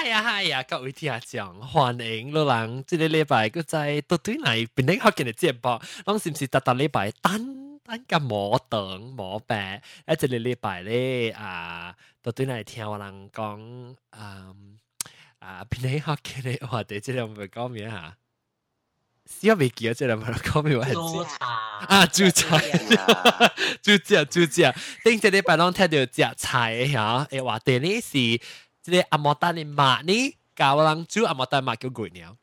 呀，各位聽眾，歡迎老人，這個禮拜佢在到對嚟邊啲學嘅節目，攏是唔是特禮拜單個冇等冇病？這個禮拜咧到對嚟聽我人講邊啲學嘅話題，這個唔係講咩嚇？小未記咗，這個唔係講咩話題？豬茶豬茶，頂這禮拜攏聽到食菜嚇，誒話題呢是。即係阿莫丹嘅麥呢，教人煮阿莫丹麥叫攰鳥。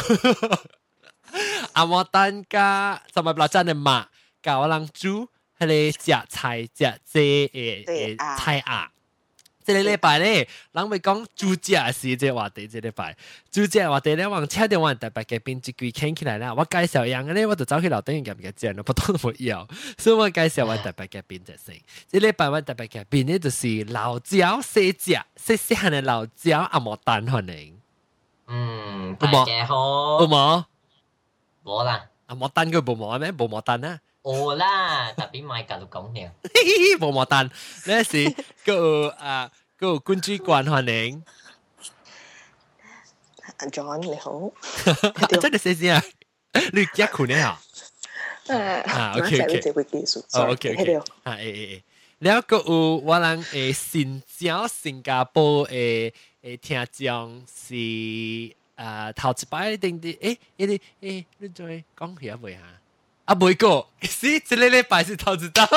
阿莫丹加什麼不真嘅麥，教人煮係你食菜食誒菜鴨。即係禮拜咧，人會講煮食是這話題，這禮拜煮食話題咧，我車電話特別嘅編輯句傾起來啦。我介紹樣嘅咧，我就走去樓頂入嘅正咯，不多都冇有，所以我介紹我特別嘅編輯先。這禮拜我特別嘅編呢就是老椒細隻，細細嘅老椒阿莫丹可能。 大家好。 有冇？ 冇啦。 阿莫丹佢冇冇咩？冇莫丹啊？ 有啦，特別買隔籬講嘅。 冇莫丹，呢是個君主慣歡迎。 John 你好， 真係細聲啊！你幾困呢？OK，แล้วก็ว่าลัง新加坡聽眾是頭一擺定啲你做講起未嚇？未過，是這個禮拜是頭一道。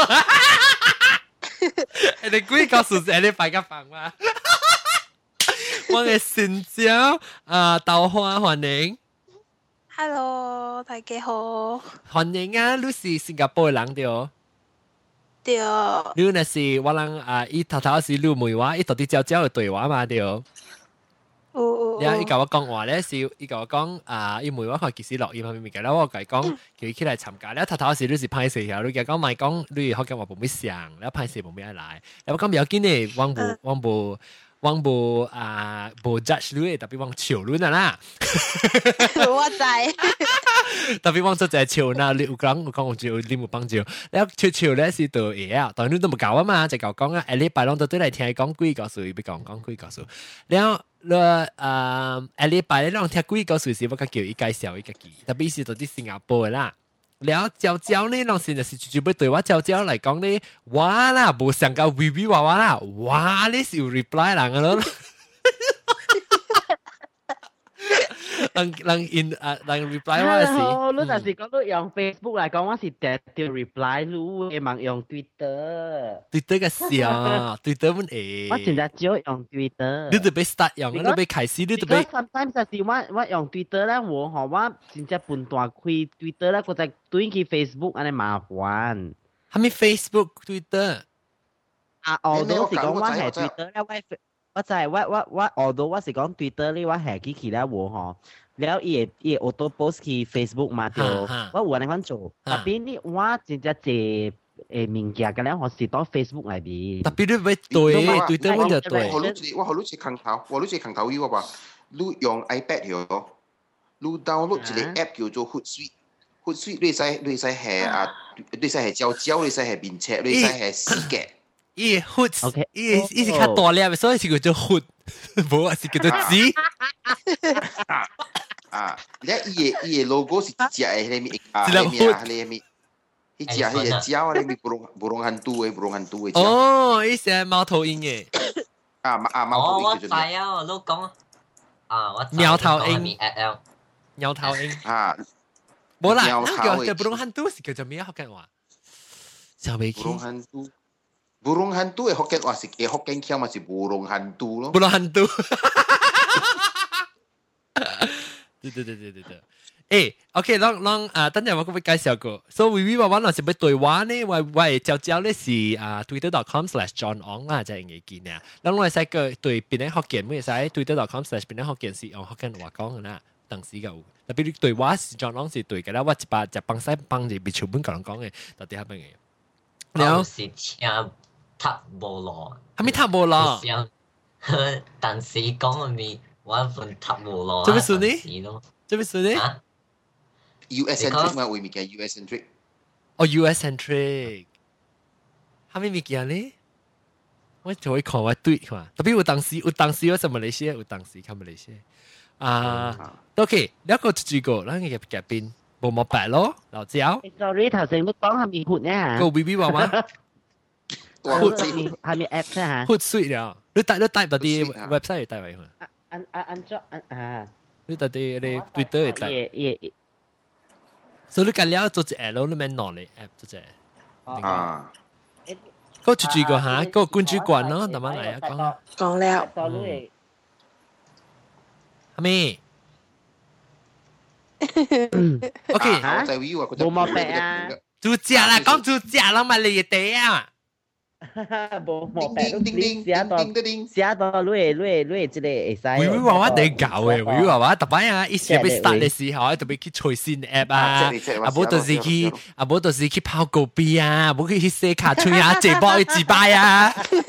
你故意告訴我你擺個房嗎？我嘅新疆豆花歡迎。 Hello， 大家好。 歡迎啊！你是新加坡嘅人對哦。 對。 你那是我人伊頭頭是錄梅話，伊到底教嘅對話嘛對哦。你伊甲我講話咧，是伊甲我講伊梅話佢其實錄音係咪嘅啦？我甲伊講叫伊起來參加。你頭頭是你是歹勢條，你甲講咪講你學嘅話冇咩上，你歹勢冇咩來。你講唔要緊嘅，我無 judge 你，特別我笑你啦。 我知。 特別我做就係笑啦，你有講我笑，你冇幫笑。你笑咧是對嘢啊，但係你都冇教啊嘛，就教講啊，你拜攏到對嚟聽講幾個數，別講幾個數。然後你拜咧攏聽幾個數時，我叫伊介紹伊家己，特別是到啲新加坡啦。然後朝朝呢，攏先就是就要對我朝朝嚟講呢，哇啦，無上個微微娃娃啦，哇你是有 reply 人咯。人 reply 我是， 你就是講你用 Facebook 嚟講，我是直接 reply 你，會盲用 Twitter 嘅笑 ，Twitter 本誒， 我真係少用 Twitter。 你就俾 start 用，你就俾開始，你就俾。 sometimes 就是我用 Twitter 咧，我真係半段開 Twitter 咧，我就轉去 Facebook 安尼麻煩。 係咪 Facebook、Twitter？ 我都是講我係 Twitter 咧，我就係我是講 Twitter 呢，我係機器咧喎，แล้ว伊 auto post 去 Facebook 嘛就我有安尼做，特別你我真正係物件嘅咧，我是到 Facebook 內邊。 特別你要對對我就對。 我好似空頭語話，你用 iPad 喎，你 download 一個 app 叫做 Hootsuite，Hootsuite 你使係照照，你使係面冊，你使係視覺。 伊 hood，伊是較大粒嘅，所以是叫做 hood， 無係是叫做紙。 伊嘅 logo 是只係你咪，伊只係膠，你咪不容handle嘅。 哦，伊是貓頭鷹嘅。 貓頭鷹我知啊，你講我鳥頭鷹。鳥頭鷹。冇啦，叫不容handle是叫做咩學緊話？就未記。 burung hantu 嘅福建話是嘅福建腔嘛是 burung hantu 咯。 burung hantu。對。OK， 等陣我會介紹個。所以微微話我是要對話呢，我照呢是twitter.com/johnong 啦，就係嘅見啊。咁我使個對邊啲福建，咩使 twitter.com/ 邊啲福建是用福建話講嘅啦，當時個。特別對話是 Johnong 是對嘅啦，我一把就幫曬幫住別全本個人講嘅，到底係乜嘢？ 然後是聽。塔無羅， 係咪塔無羅？ 但是講咪我份塔無羅。 做咩事呢？做咩事呢 ？US centric 嘛，會咪嘅 US centric？ 哦 ，US centric，係咪咪嘅呢？ 我就會看我對看，特別有當時我在馬來西亞，有當時看馬來西亞啊。OK，แล้วก็จุดๆแล้วไงแกเป็นบ่มาแปะ咯，老焦。 sorry 頭先你講係咪活呢？ 個 BB 話嘛， 係咪 app 啫？ 活水了，你帶到啲 website 帶埋佢。你帶啲你 Twitter 帶。所以你近了做隻 L 你咪攞嚟 app 做隻。 啊。 嗰จุดๆ個嚇，嗰個觀主慣咯，慢慢嚟啊講。 講了。 係咪 ？OK， 冇冇病啊？ 主隻啦，講主隻啦，咪你哋啊！ 冇病，寫到你即個會使。 會話話你搞嘅，會話話特別啊！一時要 start 嘅時候，特別去隨新 app 啊，啊冇就是去泡狗幣啊，冇去寫卡吹啊，借波去自拜啊。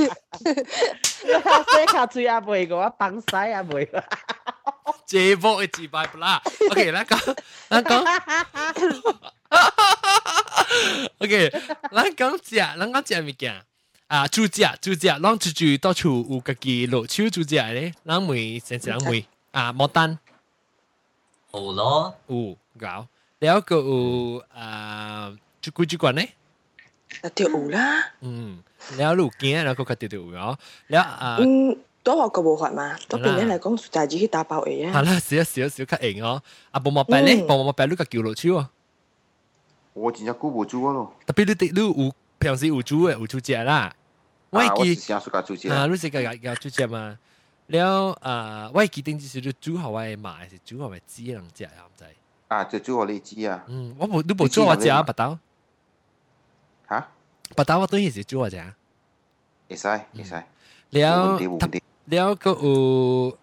寫卡吹啊，袂個，綁曬啊袂。 借波去自拜不啦？OK，咱講。OK，咱講食物件。啊，煮食，咱煮到處有家己落手煮食咧，咱每先人每啊，牡丹有咯， 有搞，แล้วก็有煮慣咧， 條有啦。 แล้วลูก驚，แล้วก็佢條有，แล้ว都學過無法嘛，都變咗嚟講，就自己打包嘢啊。 係啦，少較型哦，啊，冇白咧，冇白你家己落手啊。 我真正久無煮咯。 特別你有。平時有煮嘅，有煮食啦。 我係成日自家煮食。 你自家煮食嘛？了我係記定就是你煮好我買，還是煮好我煮人食啊？唔知。 啊，就煮好你煮啊。 我冇你冇煮我食啊，白豆。 嚇？ 白豆我當然是煮我食。 會使。 了個有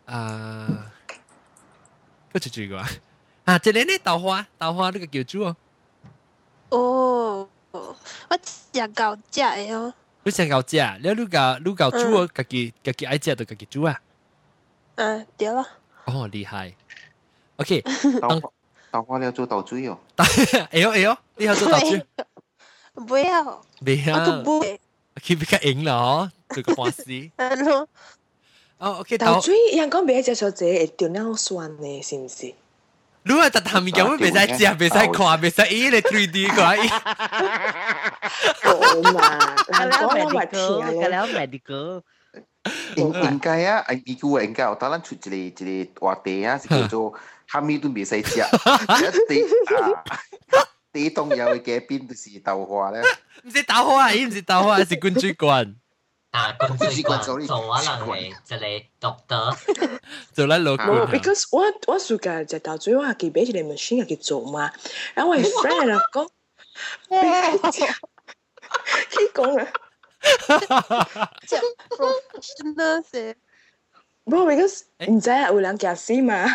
個煮個啊，即係呢豆花呢個叫煮哦。 哦。我食狗食嘅哦。 你食狗食，了你狗煮哦，家己愛食就家己煮啊。 對啦。 哦，厲害。OK。 豆花你要做豆水哦。 哎呦，你要做豆水？ 不要。我都不會。 佢比較硬啦，嗬，做個半絲。OK， 豆水人講俾一隻小姐會掉尿酸呢，是唔是？ 你話特下面咁樣，未使食，未使看，未使咦你 3D 佢。 好嘛， แล้ว medical 應該啊，伊句話應該有當咱出一個話題啊，是叫做蝦米都未使食。第一重要嘅嘉賓就是豆花咧。 唔是豆花，伊唔是豆花，是灌水罐。 灌水罐做我人嘅一個 doctor。 做咱老公。because 我暑假食豆水，我係記俾一個 machine 去做嘛。然後我 friend 就講，佢講啊。 食 professional 先。 不 because 唔知有人夾死嘛。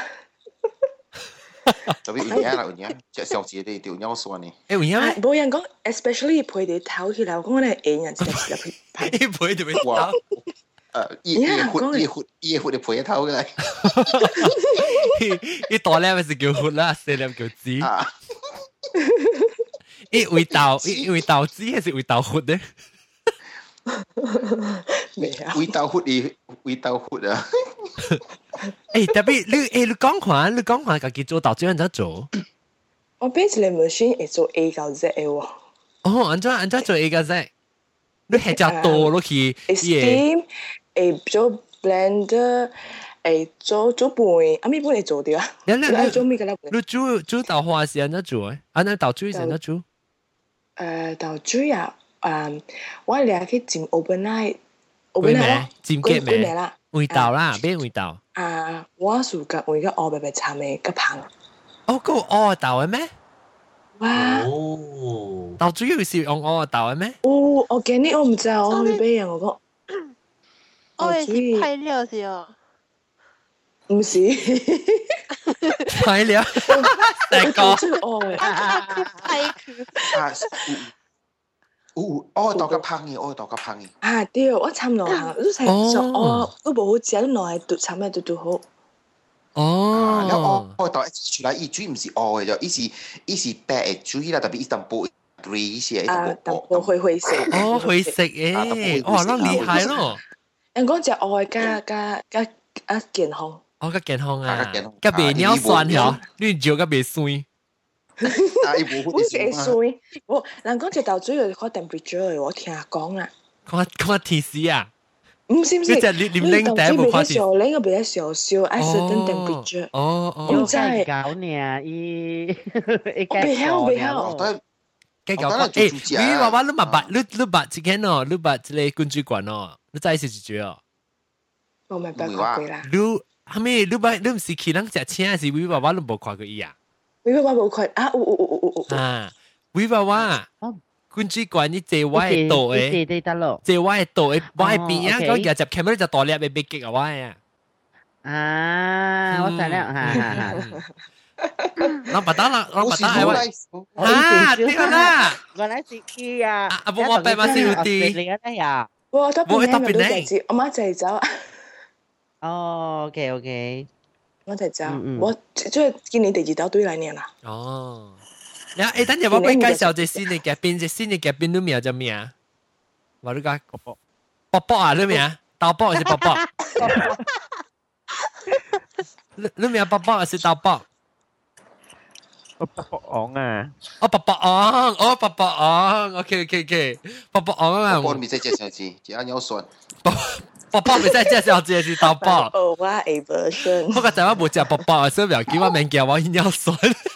特別有影啦，有影，隻小姐你條尿酸呢？ 有影咩？ 冇人講 ，especially 配啲頭起來，我講咧硬人直接去拍。 配條咩頭？ 伊活你配頭嘅。 伊大粒咪是叫活啦，細粒叫子。伊味豆子還是味豆活呢？ 味豆活啊！ 特別你講看家己做豆水安怎做？ 我俾一個 machine 會做 A 到 Z 嘅喎。 哦，安怎做 A 到 Z？你係只多落去。 steam 會做 blender 會做拌，啊咪拌會做掉啊？你做咩嘅啦？ 你煮豆花是安怎做嘅？安怎豆水是安怎做？ 豆水啊，我哋去浸 overnight。 浸結咩？味豆啦，咩味豆？ 我暑假我而家學白白炒咩個棒。 哦，個烏豆嘅咩？ 哇！ 豆水要是用烏豆嘅咩？ 哦，我見你我唔知，我去俾人我講。 我係是配料是哦。 唔是。 配料。成個。 配佢。 豆個香嘅，豆個香嘅。 啊，對，我差唔多行，都成我都冇好食，都攞嚟差咩都好。 哦。 然後豆出來，伊水唔是烏嘅就，伊是白嘅水啦，特別伊淡薄 grey 些， 淡薄灰色。 哦，灰色嘅，哇，那厲害咯！ 人講隻愛加健康。 哦，個健康啊， 健康個袂尿酸嗬，你照個袂酸。 不是會酸，我人講隻豆水要看 temperature， 我聽講啊。 看提示啊？ 唔是， 你就你拎第一步看提示。 拎個比較少少，I certain temperature。 唔知係搞呢， 未曉。 計搞誒，你話你咪你白之間哦，你白即個軍主管哦，你再試一哦。 我咪白看過啦。 你係咪你唔是去人食車，還是你爸爸你冇看過伊啊？ 你爸爸冇看啊？ 啊，你爸爸軍主管你坐我嘅度誒，坐我嘅度誒，我係邊啊？嗰日就 camera 就大粒嘅被擊啊我啊。 啊，我知啦， 老闆打係喂，啊，點啦？ 原來是佢啊！ 啊，我白馬是有啲。 你嗰啲啊？ 我特別靚嘅都我媽就走。 哦，OK， 我就走，我即係今年第二道對嚟年啦。 哦，然後誒，等陣我俾介紹隻新嘅嘉賓，隻新嘅嘉賓你名叫咩啊？話你講博博啊，你名豆博還是博博？你名博博還是豆博？ 博博昂啊！ 哦，博博昂，哦，博博昂 ，OK，博博昂啊！ 我唔使介紹字，只要尿酸。 博博唔使介紹字是豆博。 哦，我 A version。 我個仔我冇食博博，所以唔叫我名叫我尿酸。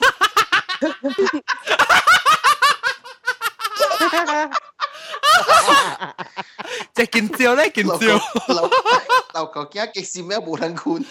即係見照咧，見照。 老狗驚激死咩冇人管。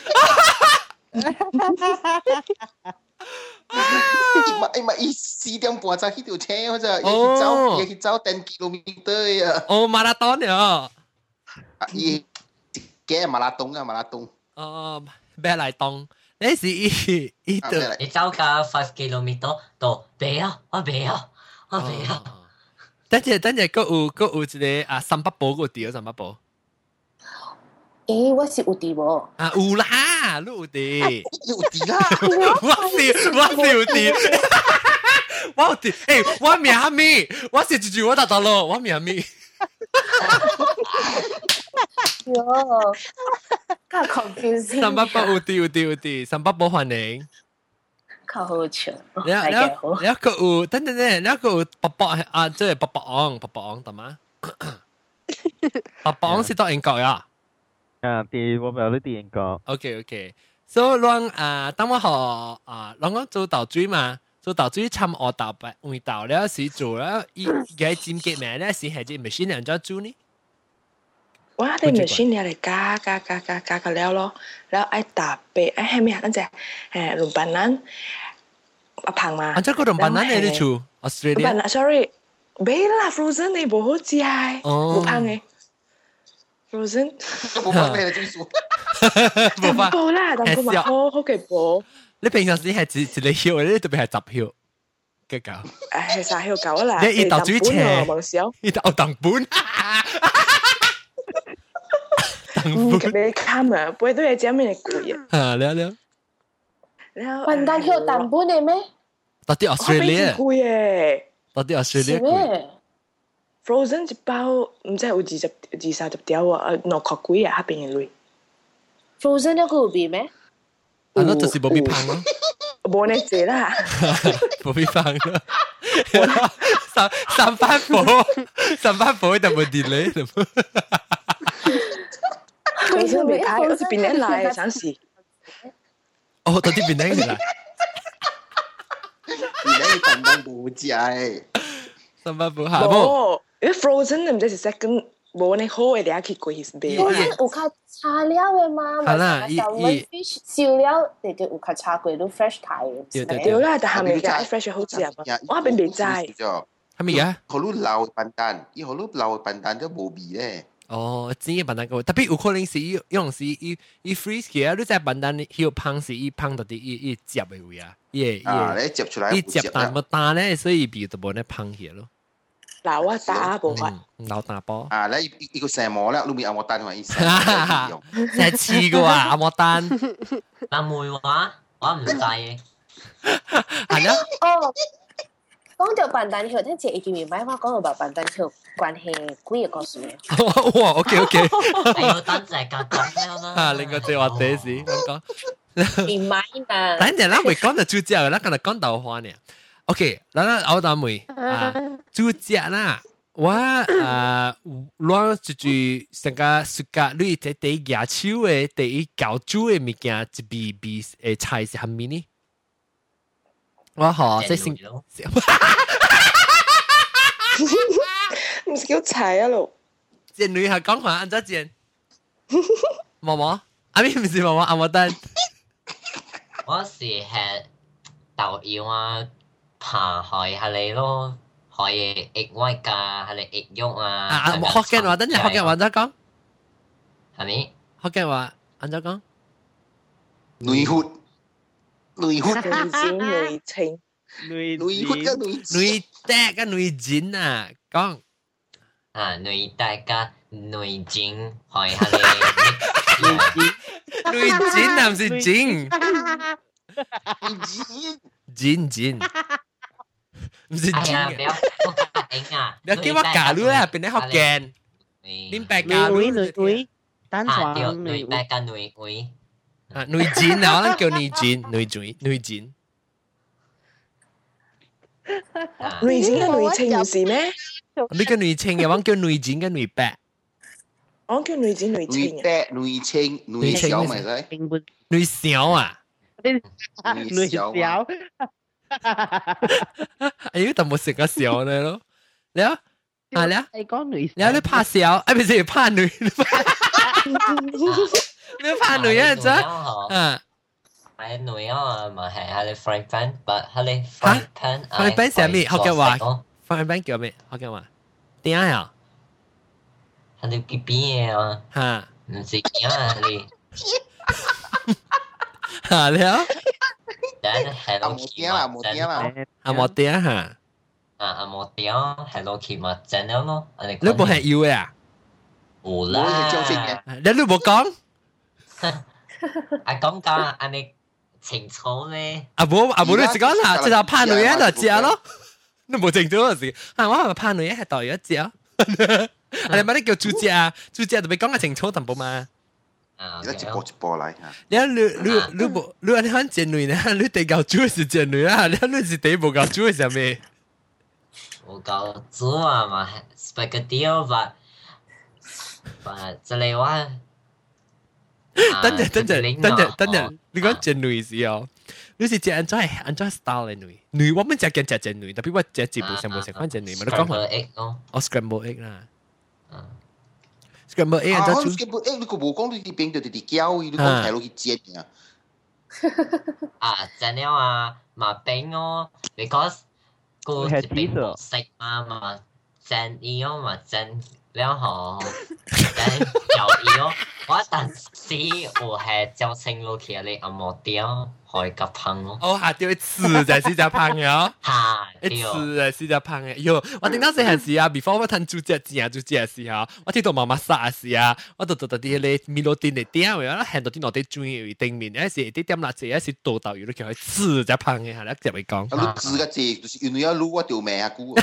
伊4點半才去條車，我就去走10 kilometer 啊！ 哦，馬拉松啊！ 伊嘅馬拉松。 哦，咩嚟動？你是伊度？ 你走架5 kilometer 到未啊？我未啊！等陣， 嗰有一個啊三百步嗰條三百步。 我是有啲喎。 啊，有啦，你有啲。 有啲啦。 我是有啲。我有啲，誒，我名係咩？我是一句我答到咯，我名係咩？ 喲，咁 confusing。 三百步有啲，三百步歡迎。 靠好笑。 你個有，等，你個有博博啊，即係博博昂，得嗎？博博昂是到英國呀？ 啊，我冇呢啲英國。 OK， 所以讓當我學讓我做豆水嘛，做豆水參學豆白味豆了時做了，伊嘅尖結咩咧？是係隻 machine 人做做呢？ 我哋 machine 嚟加個料咯，แล้วไอ้ตาเปะไอ้ให้咩นั่นจะลุมปันนั้นพังมาอันจะก็ลุมปันนั้นเลยชูออสเตรเลียปันนั้น sorry เบล่า frozen 你冇好知係冇พัง嘅 frozen 冇พัง咩你做冇報啦，但係咪好嘅報？ 你平常時係一個曉，你特別係10曉嘅狗。 係啥曉狗啦？ 你豆水斜， 夢想， 你豆當本。 唔俾卡嘛，背都係這咩嚟攰啊？ 啊，了。 混蛋曉蛋本嘅咩？ 到底 Australia？ 攰嘅。 到底 Australia？ 咩 ？Frozen 一包唔知有20-30條啊，2塊幾啊，下邊嘅類。 Frozen 一個有變咩？ 啊，那就是冇必胖咯。 冇你借啦。 冇必胖咯。三番火就冇delay。 我真未睇，我是邊年來嘅，想時。 哦，到底邊年嚟？ 而家要笨蛋冇知三番火下冇，因為 Frozen 唔知是 second 冇你好嘅，你一去過 his bed。 有較差料嘅嘛？ 係啦， 燒料你哋有較差過都 fresh 睇。 對啦，但係咪嘅 fresh 好食啊？我邊未知。 係咪嘅？ 好多老笨蛋，伊好多老笨蛋都冇味咧。 哦，真嘅笨蛋個，特別有可能是用是伊 freeze 嘅啊！你在笨蛋曉胖是伊胖到啲伊接嘅位啊， 你接出來， 伊接但冇打咧，所以變就冇咧胖起咯。 老啊打冇法， 老打波。 啊，你一個什麼咧？裏面阿莫丹同埋醫生用， 成次嘅話阿莫丹。 阿妹話我唔制嘅。 係咯。 講到笨蛋橋，聽謝已經明白我講到笨蛋橋關係幾個故事咧。 哇，OK， 哎呦，等陣間講啦。 啊，另外即係話這事，咁講。 唔係嘛？ 等陣啦，未講到主角啦，今日講豆花呢。OK，嗱，我答妹啊，主角啦。我攞住成個暑假，你喺第一牙手嘅第一教煮嘅物件，一味誒菜是蝦米呢？我學即先， 唔是叫菜啊咯？ 煎女係講話按怎煎？毛毛，阿咪唔是毛毛，阿毛蛋。 我是吃豆芽啊，扒開下你咯。可以egg white 㗎，係你 egg 肉啊！ 啊，福建話，等陣福建話再講， 係咪？ 福建話按再講， 女血， 女尖女青， 女血跟女女爹跟女尖啊，講啊，女大家女尖，可以係你女尖啊，唔是尖，尖。唔是真嘅，你叫我假女啊，變你學鏡，你白假女， 單床女白假女， 啊女剪啊，我諗叫女剪，女剪， 女剪跟女青唔是咩？ 你叫女青嘅，我叫女剪跟女白， 我叫女剪女青啊，女青女小咪使， 女小啊， 女小。 哎呀，但冇食個小咧咯，你啊，啊你啊， 你講女， 你啊你怕小，哎唔是怕女，你怕女啊咋？啊， 係女啊，咪係你 frying pan，but 係你 frying pan，frying pan 係咩？學嘅話 ，frying pan 叫咩？學嘅話，點啊？ 係你 B B 嘅啊， 嚇， 唔是啊你， 嚇你啊？ Hello Kitty 阿莫爹嚇， 阿莫爹 Hello Kitty 咪整咗咯， 你冇係要嘅啊？ 冇啦， 你都冇講， 阿講講阿你清楚咧， 阿冇你是講啦，即係怕女人就知咯，你冇清楚嘅事，啊我係咪怕女人係代一知啊？你咪你叫主角啊，主角就俾講嘅清楚淡薄嘛。 一波嚟嚇。 你冇你看剪女呢？你第九組是剪女啦，你是第冇九組係咩？ 冇九組啊嘛 ，spaghetti 吧，這裡話。 等陣，你講剪女是哦，你是剪安怎 style 嘅女？女我們只見剪女，特別我只節目上冇食翻剪女，咪你講下。 egg 咯， 我 scramble egg 啦。scramble egg 就 scramble egg 你個冇講你啲冰就啲膠，你講係攞去煎啊。 啊，煎了啊，嘛冰哦 ，because 個冰冇食啊嘛，煎伊哦嘛煎了後，煎油伊哦，我當時我係照清落去你阿莫掉，可以夾胖咯。 哦，下掉一次就係隻胖嘅哦，一次係隻胖嘅。喲，我頂到細陣時啊 ，before 我睇主角剪啊主角嘅時候，我聽到媽媽殺嘅時啊，我就啲咧米羅丁嚟點，然後行到啲落啲轉嘅頂面，有時啲點辣椒，有時倒豆油都叫佢刺隻胖嘅，係啦，就會講。 啊，你刺嘅字就是因為要擼我條命啊姑。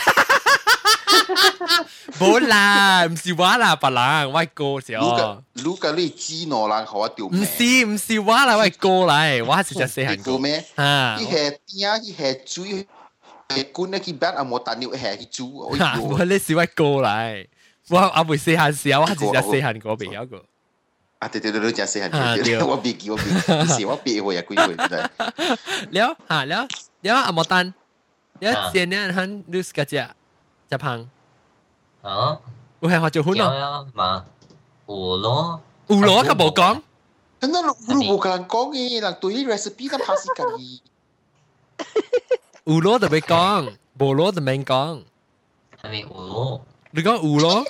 冇啦，唔是我啦，別人我係哥時候。 擼嘅你知我啦，好一條命。 唔是我啦，我係哥嚟，我係隻細漢哥咩？ 啊！ 伊係點？伊係水，係管咧，佢邊阿冇蛋料係去煮。 我呢是我哥嚟，我阿妹細漢時候，我係隻細漢哥邊有個。 啊，對，你隻細漢哥，我別記，是我別回啊，幾回真係。 了嚇了阿莫丹，了前年han 你是個只胖。 哦， 有係學做款咯，嘛，有咯， 有咯，佢冇講。 咁你冇同人講嘅，人對啲 recipe 咁拍時間。 有咯就未講，冇咯就未講。 係咪有咯？ 你講有咯？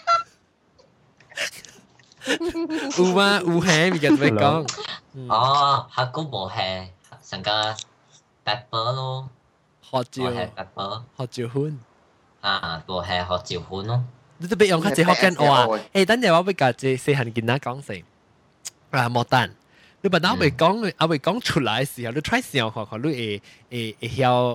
有嘛？有係咪就未講？ 哦，下個冇係成個 pepper 咯， 學照係 pepper， 學照款。 啊，無係學照款咯。 你都俾用佢只學緊我啊！誒，等陣我俾個只細漢囡仔講先。啊，莫丹，你把我未講出來嘅時候，你 try 試下看看，你會曉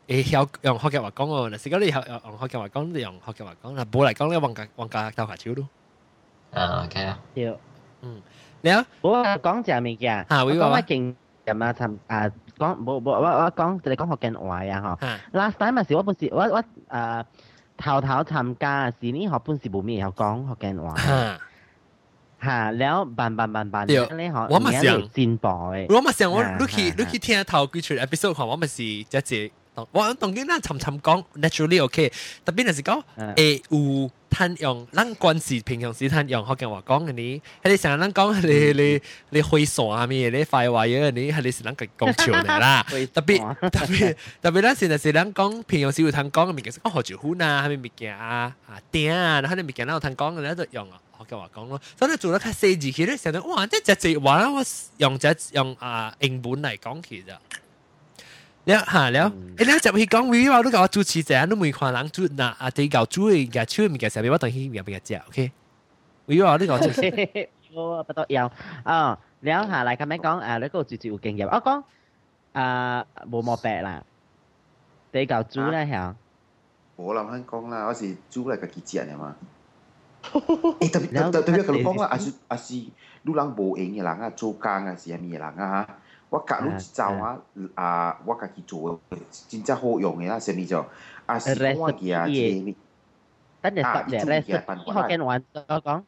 曉用福建話講喎，嗱，時講你用福建話講，你用福建話講，嗱，冇嚟講咧，往家鬥下超咯。 OK 啊。 對。 你啊？ 我講隻物件，我講我勁人啊，尋講冇我講你講福建話啊嗬。Last time 咪是我本時我頭參加時呢學本時冇咩有講福建話。嚇，แล้วบัน咧嗬， 我咪想進步嘅。 我咪想我你去聽頭幾出 episode 看，我咪是一隻，我當然啦，尋講 naturally OK，特別係講會有攤用，咱關係平常時攤用福建話講嘅呢，係你成日咱講你會所啊咩，你快話嘢呢，係你是咱講笑嚟啦，特別咱現在是咱講平常時會攤講嘅物件，講何椒粉啊，係咪物件啊鼎啊，然後啲物件咱有攤講嘅咧就用啊。學嘅話講咯，所以做得太細字，佢咧成日哇，即係直話我用英文嚟講其實，แล้ว你就去講 review 我都教我主持者，都每看人煮嗱對教煮嘅嘅超物件上面，我等佢入邊嘅食 ，OK？review 我都講主持， 我不多有啊，แล้ว下嚟咁樣講你個主持有經驗，我講冇白啦，對教煮咧係。 我諗香講啦，我是煮嚟個幾隻嘅嘛。特別佢講啦，阿是你人無閒嘅人啊，做工啊是係咩人啊嚇？我教你一招我家己做真正好用嘅啦，係咪就阿是我嘅啊， 等陣十日咧，學緊玩就講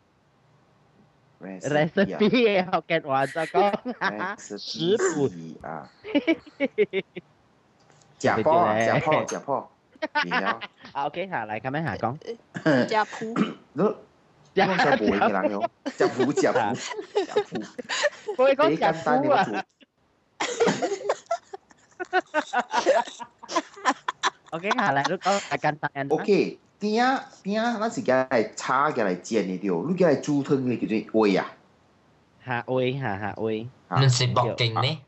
recipe 學緊玩就講食譜啊，食譜。 OK 下嚟咁樣下講。 食譜。 你講食譜嘅人咯，食譜。 我講食譜啊。OK 下嚟都講簡單。 OK，點啊？咱是叫嚟炒嘅嚟煎嘅條，你叫嚟煮湯嘅叫做煨啊。 嚇煨。 唔是博勁呢？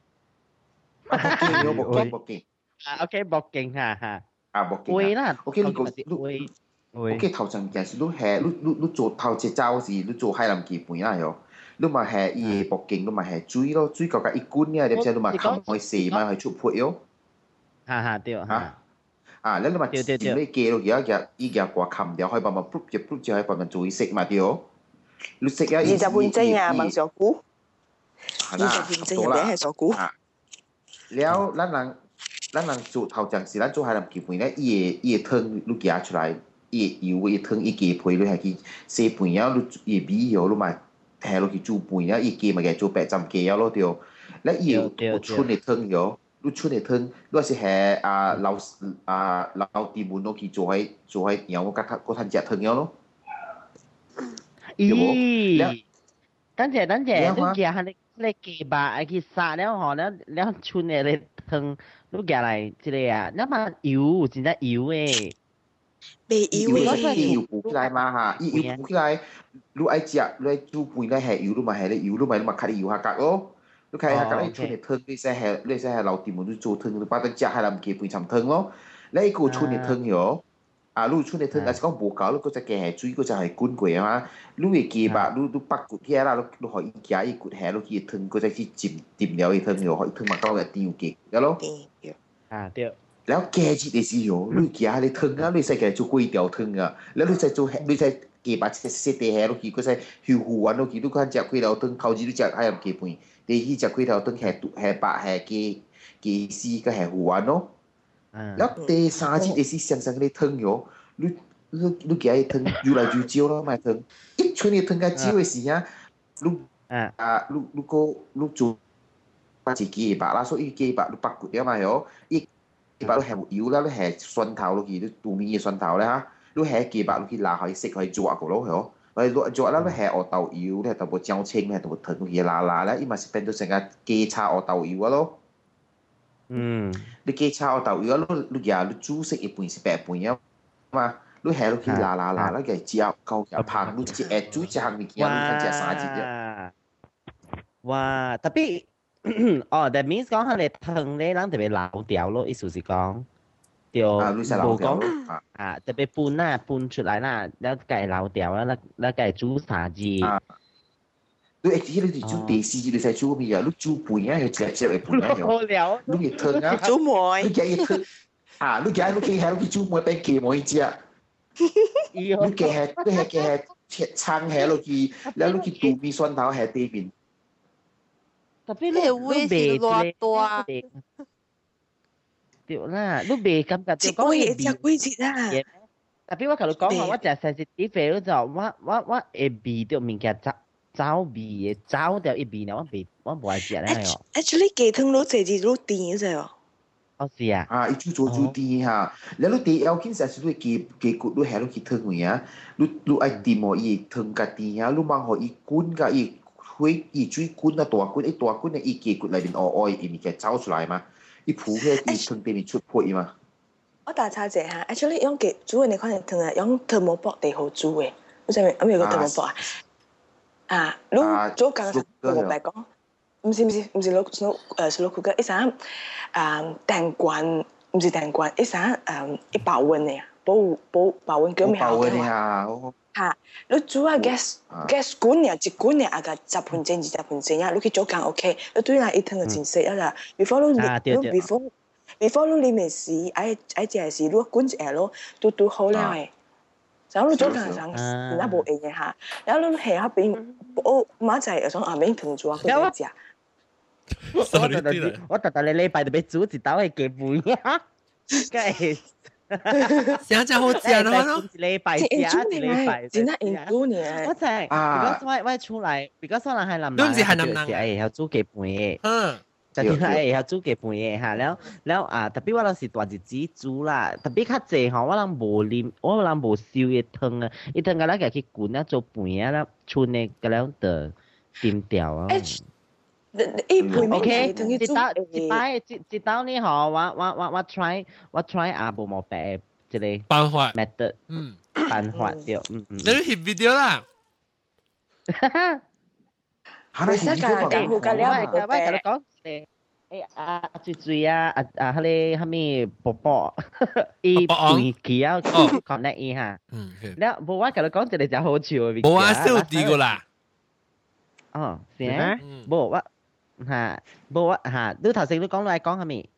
博勁。 OK 博勁嚇。 博勁。 煨啦。 OK 你OK 頭前件事，你做頭一招時，你做海南雞飯啦喲。你咪係伊博勁，你咪係水咯，水個一滾啊，點知你咪冚開四咪去出配喲。 嚇對嚇。 你咪調你記到而家依家掛冚掉，可以幫忙 proof 就可以幫忙做食嘛對。你食啊 ？20分鐘啊，問上股。20分鐘入邊係上股。 แล้ว咱人做頭前時，咱做海南雞飯咧，伊個湯你夾出來，伊油伊湯伊雞配你係去洗飯啊，你伊米油你咪係落去煮飯啊，伊雞咪嘅做白浸雞啊咯對。แล้ว伊有春嘅湯油，你春嘅湯，你係老地門落去做喺油個攤隻湯油咯。 咦？等陣，你夾下你雞巴去殺了嗬，แล้ว春嘅你湯。你夾嚟即係啊，那麼油真係油誒， 未油誒，油補起來嘛嚇，油補起來，你愛食，你愛煮飯咧係油，你咪係咧油，你咪卡啲油下格咯，你睇下格你出嚟湯，你使係老店門你做湯，你把佢食係諗幾杯浸湯咯，你個出嚟湯咗，你出嚟湯，但係講無夠，你嗰隻嘅係水，嗰隻係滾過啊嘛，你嘅雞巴，你拔骨起啦，你可以夾一骨係，你去湯，嗰隻去浸了一湯咗，可以湯埋到嘅調嘅，有咯。 對。 แล้วแกจิตเสียอยู่ลูกแกเลยทึงอ่ะเลยใส่แกจุกุยเดียวทึงอ่ะแล้วเลยใส่จุเลยใส่เก็บบัตรเสร็จแฮลูกก็ใส่หิวหัวลูกลูกคันจะคุยเดียวทึงเขาจีลูกจะให้ทำเก็บปุ่ยเดี๋ยวที่จะคุยเดียวทึงแห่ปะแห่เกซีก็แห่หัวเนาะแล้วเตะสาจิตสีสังเลยทึงอยู่ลูกแกทึงอยู่来อยู่เจียวแล้วมาทึงอีกช่วงนี้ทึงกันเจียวสิฮะลูกก็ลูกจู把自己把啦，所以雞把你拔骨了嘛喲，伊把你係油啦，你係蒜頭落去，你杜米嘅蒜頭咧嚇，你係雞把落去拿去食去做個咯喲，我哋做啦，你係學豆油，你係豆腐椒青，你係豆腐藤去拿咧，伊咪是變到成個雞炒學豆油啊咯。你雞炒學豆油啊，你煮食一半是白半啊嘛，你係落去拿，你嘅椒夠又拍，你只煮只行物件，你睇只啥子啫？ 哇！特別。that means 講佢哋湯咧，咱特別老掉咯，意思是講，就冇講特別搬出來啦，แล้ว計老掉啦，แล้ว計煮啥子？你煮地絲，你使煮咩啊？你煮飯啊，要隻嚟飯啊，你嘅湯啊， 煮梅， 你嘅湯， 你去煮梅餅雞梅只，你係撐起落去，然後你去杜米蒜頭喺對面。 特別你位是偌大。 對啦，你未感覺一個月只幾節啊？ 特別我同你講話，我食sensitive就我會味到物件走味嘅，走掉一味呢，我唔愛食咧係哦。 Actually，雞湯攞蔗汁攞甜嘅啫。 哦是啊。 伊煮甜嚇，然後你第要緊時你雞骨你下落去湯位啊，你愛甜哦，伊湯甲甜嚇，你望互伊滾甲伊水滾啊大滾，大滾咧伊雞骨內面烏伊物件走出來嘛，伊鋪喺伊湯裡面出配嘛。 我打岔者嚇 ，actually 用雞煮嘅你可能湯啊，用湯姆博地好煮嘅，你知唔知？有冇個湯姆博啊？你做緊湯姆博講，唔是slow cooker，一陣電罐，唔是電罐，一陣一保溫嘅啊，保溫叫咩啊？ 保溫啊！ 嚇，你煮下 gas 管呀，一管呀，啊個10分鐘20分鐘啊，你去做緊 OK，你對啦一湯就真食啊啦，before 你裡面時，愛食時，你滾一下咯，都好了誒。然後你做緊上，那無用嘅嚇，然後你下下邊，我馬仔又想下邊湯煮啊，佢食。 我特你禮拜就俾煮一道嘅雞飯啊，梗係。 想真好食咯， 禮拜食一禮拜， 真係應煮呢。 我就係，because 我出來，because 可能係南， 你唔是係南係要煮雞飯嘅， 就係要煮雞飯嘅嚇，แล้ว特別我是大日子煮啦，特別較濟嗬，我人無燒嘅湯啊，一湯個咧去滾啊做飯啊，啦春嘅個咧就點掉啊。OK，一道呢嗬，我 try 啊，無毛病，即係辦法 method， 辦法對， 你翕 video 啦。 你使講講個了， 我同你講水啊，迄咩寶寶，伊對佢啊 connect 伊下，แล้ว無我同你講一個就好笑嘅， 冇啊，少啲個啦。 哦，是啊，無我。嚇，冇啊嚇！你頭先都講嚟講係咪？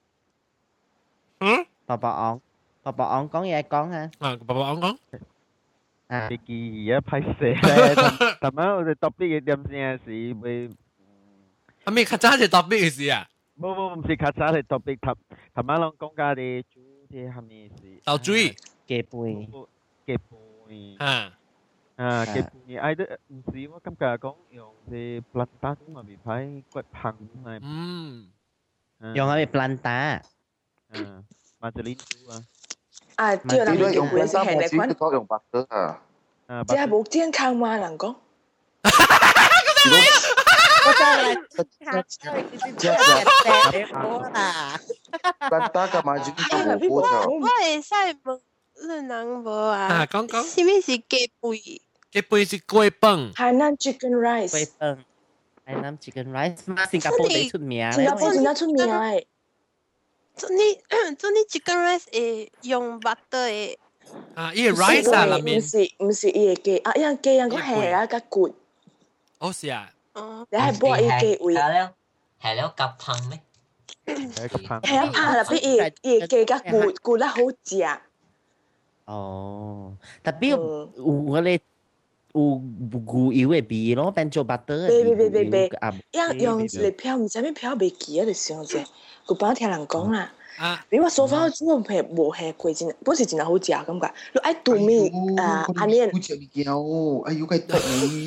伯伯昂講嘢講啊！ 伯伯昂講。 你記而家批寫咧，尋晚我哋特別嘅點先係會。 係咪咔嚓就特別嘅事啊？ 唔是咔嚓係特別尋晚我講家啲煮啲係咪是？ 豆水。 雞背。 啊。 嘅嘢嗌得唔是我感覺講用啲 planta 咁啊，未派骨棒咁啊。 用係 planta。 Margarine 煮啊。 啊，即係人用 planta 冇錢都用白得啊。 即係冇健康嘛，人講。 我真係 planta 嘅 margarine 都冇好我會使問。你人無啊？ 講。 什麼是雞背？ 雞背是雞飯。 海南 chicken rice。 雞飯。海南 chicken rice 嘛，新加坡最出名。 新加坡真係出名誒。 做你 chicken rice 會用 butter 嘅。 啊，伊個 rice 啊，裏面。 唔是伊個雞，啊，因為雞人講係啊個骨。 哦，是啊。 你係煲伊雞胃。 係了夾烹咩？ 係啊，拍入邊伊雞個骨得好食。 哦，特別有嗰啲有牛油嘅味咯，變做 butter 嘅味。 用一個漂唔知咩漂未記啊，就想者，佢幫我聽人講啦。你話所以真係無下過真，本是真係好食感覺。你愛杜米阿念。 好食嘅有，哎呦，佢得你。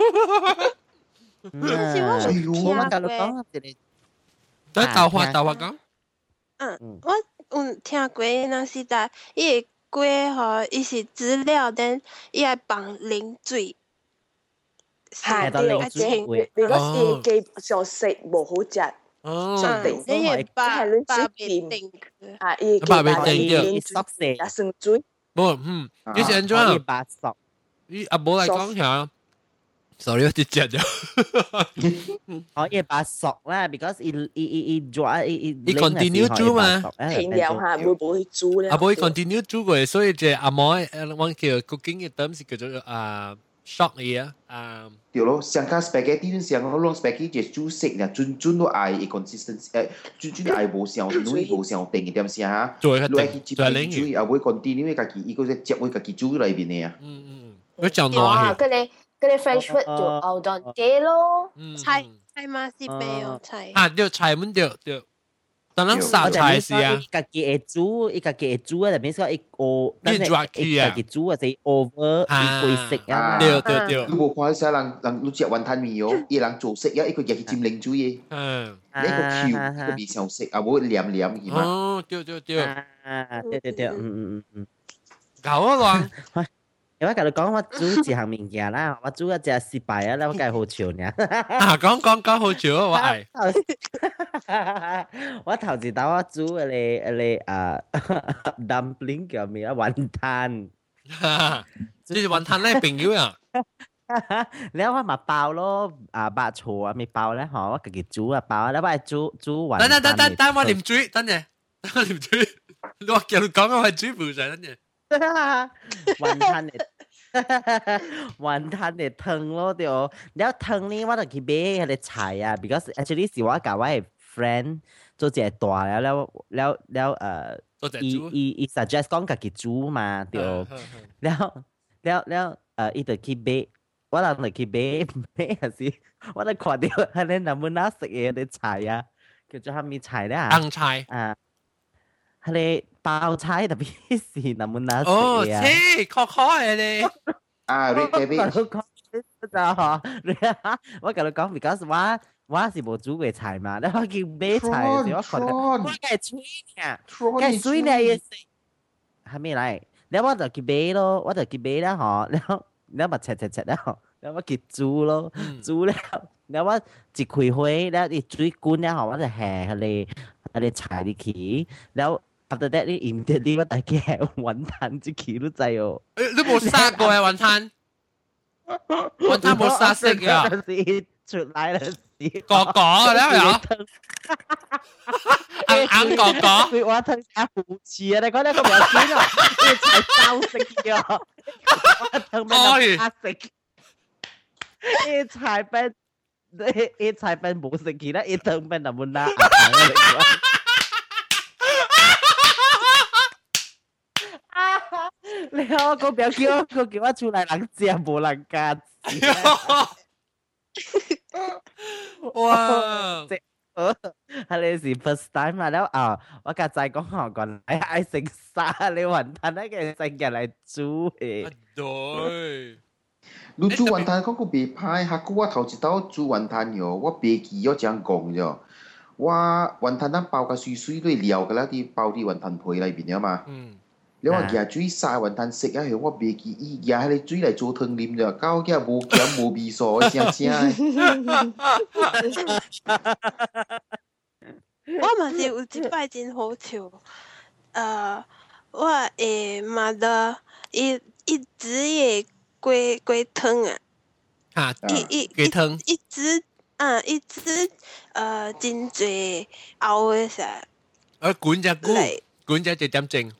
我同你講一個。 得豆花講。 我有聽過那時代，伊個雞吼，伊是飼料，等伊愛放冷水。 係對，如果伊雞上食無好食。 你係把袂定啊，伊把袂定嘅，啊生水。 無，以前怎樣？ 把熟。 伊阿無來講下。Sorry， 我直接咗。 可以把熟啦 ，because 伊做伊 continue 煮嘛， 停掉下會唔會煮咧？ 啊，會 continue 煮過，所以就阿妹，我叫 cooking 嘅 term 是叫做 shock 嘢啊， 對咯，上加 spaghetti 上我攞 spaghetti 就煮食呀，準都係 consistency，準係無上女無上定嘅點先嚇， 做一攞定去接嚟煮，又會 continue 家己，伊個接會家己煮裏邊嘅啊。 佢就哦， 耐嗰啲 French food 就熬當嘅咯， 菜嘛是白哦菜。 啊，對菜滿對。當然殺菜是啊， 伊家己會煮啊，入面說伊煮， 你抓起啊， 家己煮啊，是 over 伊會食啊。 對。 你無看曬人你食雲吞麵哦，伊人做食啊，伊個日去沾冷水嘅，你個 Q 個味上食啊，無黏係嘛？ 哦，對。 對， 搞啊講。 我甲你講，我煮一項物件啦，我煮一隻失敗啊，我梗係好笑呢。 講好笑啊，我愛。 我頭一道我煮dumpling 叫咩啊？雲吞。 你係雲吞咧朋友啊？ แล้วว่ามาเปล่า咯บะโชมีเปล่าแล้วหอว่ากับกิจูเปล่าแล้วว่าจูหวาน等我念嘴，等陣，我念嘴，我叫你講我係嘴唔上，等陣。 วันทันเนี่ยทึง咯เดี๋ยวแล้วทึงนี่ว่าตะกี้เบ้ให้เลยฉายอ่ะ because actually สิว่ากับว่า friend 做一大แล้วอี suggest 講กับกิจูมาเดี๋ยวแล้วอีตะกี้เบ้ว่าเราตะกี้เบ้สิว่าเราขอเดียวให้เล่นน้ำมันน่าสึกเองเลยฉายอ่ะ叫做他มีฉายได้อ่ะ當菜係你爆菜特別是能唔能食哦， 啊？ 切，確嘅你。 啊，red cabbage。 我同你講，because 我是無煮過菜嘛，你我叫買菜嘅時候，我覺得我梗係水呢，梗係水呢嘢食，係咪嚟？แล้ว我就叫買咯，我就叫買啦嗬，แล้วมา切แล้วแล้ว我叫煮咯，煮แล้วว่าจิคุยห้วยแล้วอีจุ้ยกุ้นแล้วหอว่าจะแห่อะไรฉายดิขีแล้วafter that นี่อิ่มเด็ดดีว่าแต่แกวันทันจิขีรู้ใจ哦你冇殺過啊雲吞？雲吞冇殺食啊？ 出來了哥哥แล้วเหรอ？硬哥哥。 我睇下胡似啊！你講呢個名先啊，呢個係收食嘅，我睇咩黑食？呢菜餅。一菜餅冇食起啦，一湯餅就冇啦。你我個表叫我出來人食冇人夾。 哇！ 係你是 first time 嘛？แล้ว我家仔講我講愛食沙，你雲吞咧嘅食嘅嚟煮嘅。 對。 你煮雲吞講個袂歹，下個我頭一道煮雲吞喲，我袂記我怎講啫。我雲吞咱包個水水都料㗎啦，啲包啲雲吞皮裏邊啊嘛。你話夾水沙雲吞食啊，我袂記伊夾喺你水嚟做湯啉啫，搞夾無鹹無味素嘅聲聲。 我嘛是有一擺真好笑，我誒嘛的一隻嘅龜湯啊， 雞湯， 一隻真濟熬嘅啥， 管隻菇，管隻就點整？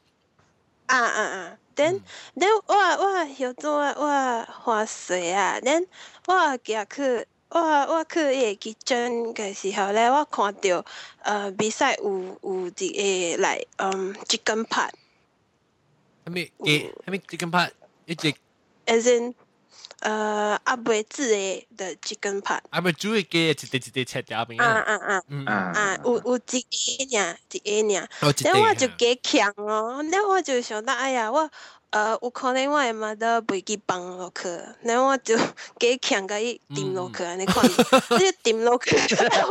then 我曉做我滑水啊 ，then 我行去。我去伊個 kitchen 嘅時候咧，我看到比賽有一個來chicken pot。 係咪 chicken pot？一隻。 as in 阿未煮嘅 chicken pot。 阿未煮嘅雞一隻切掉邊啊！有一個爾。然後我就幾強哦，然後我就想到，哎呀我。有可能我嘅媽都袂記放落去，然後我就幾強甲伊掂落去，你看，你掂落去，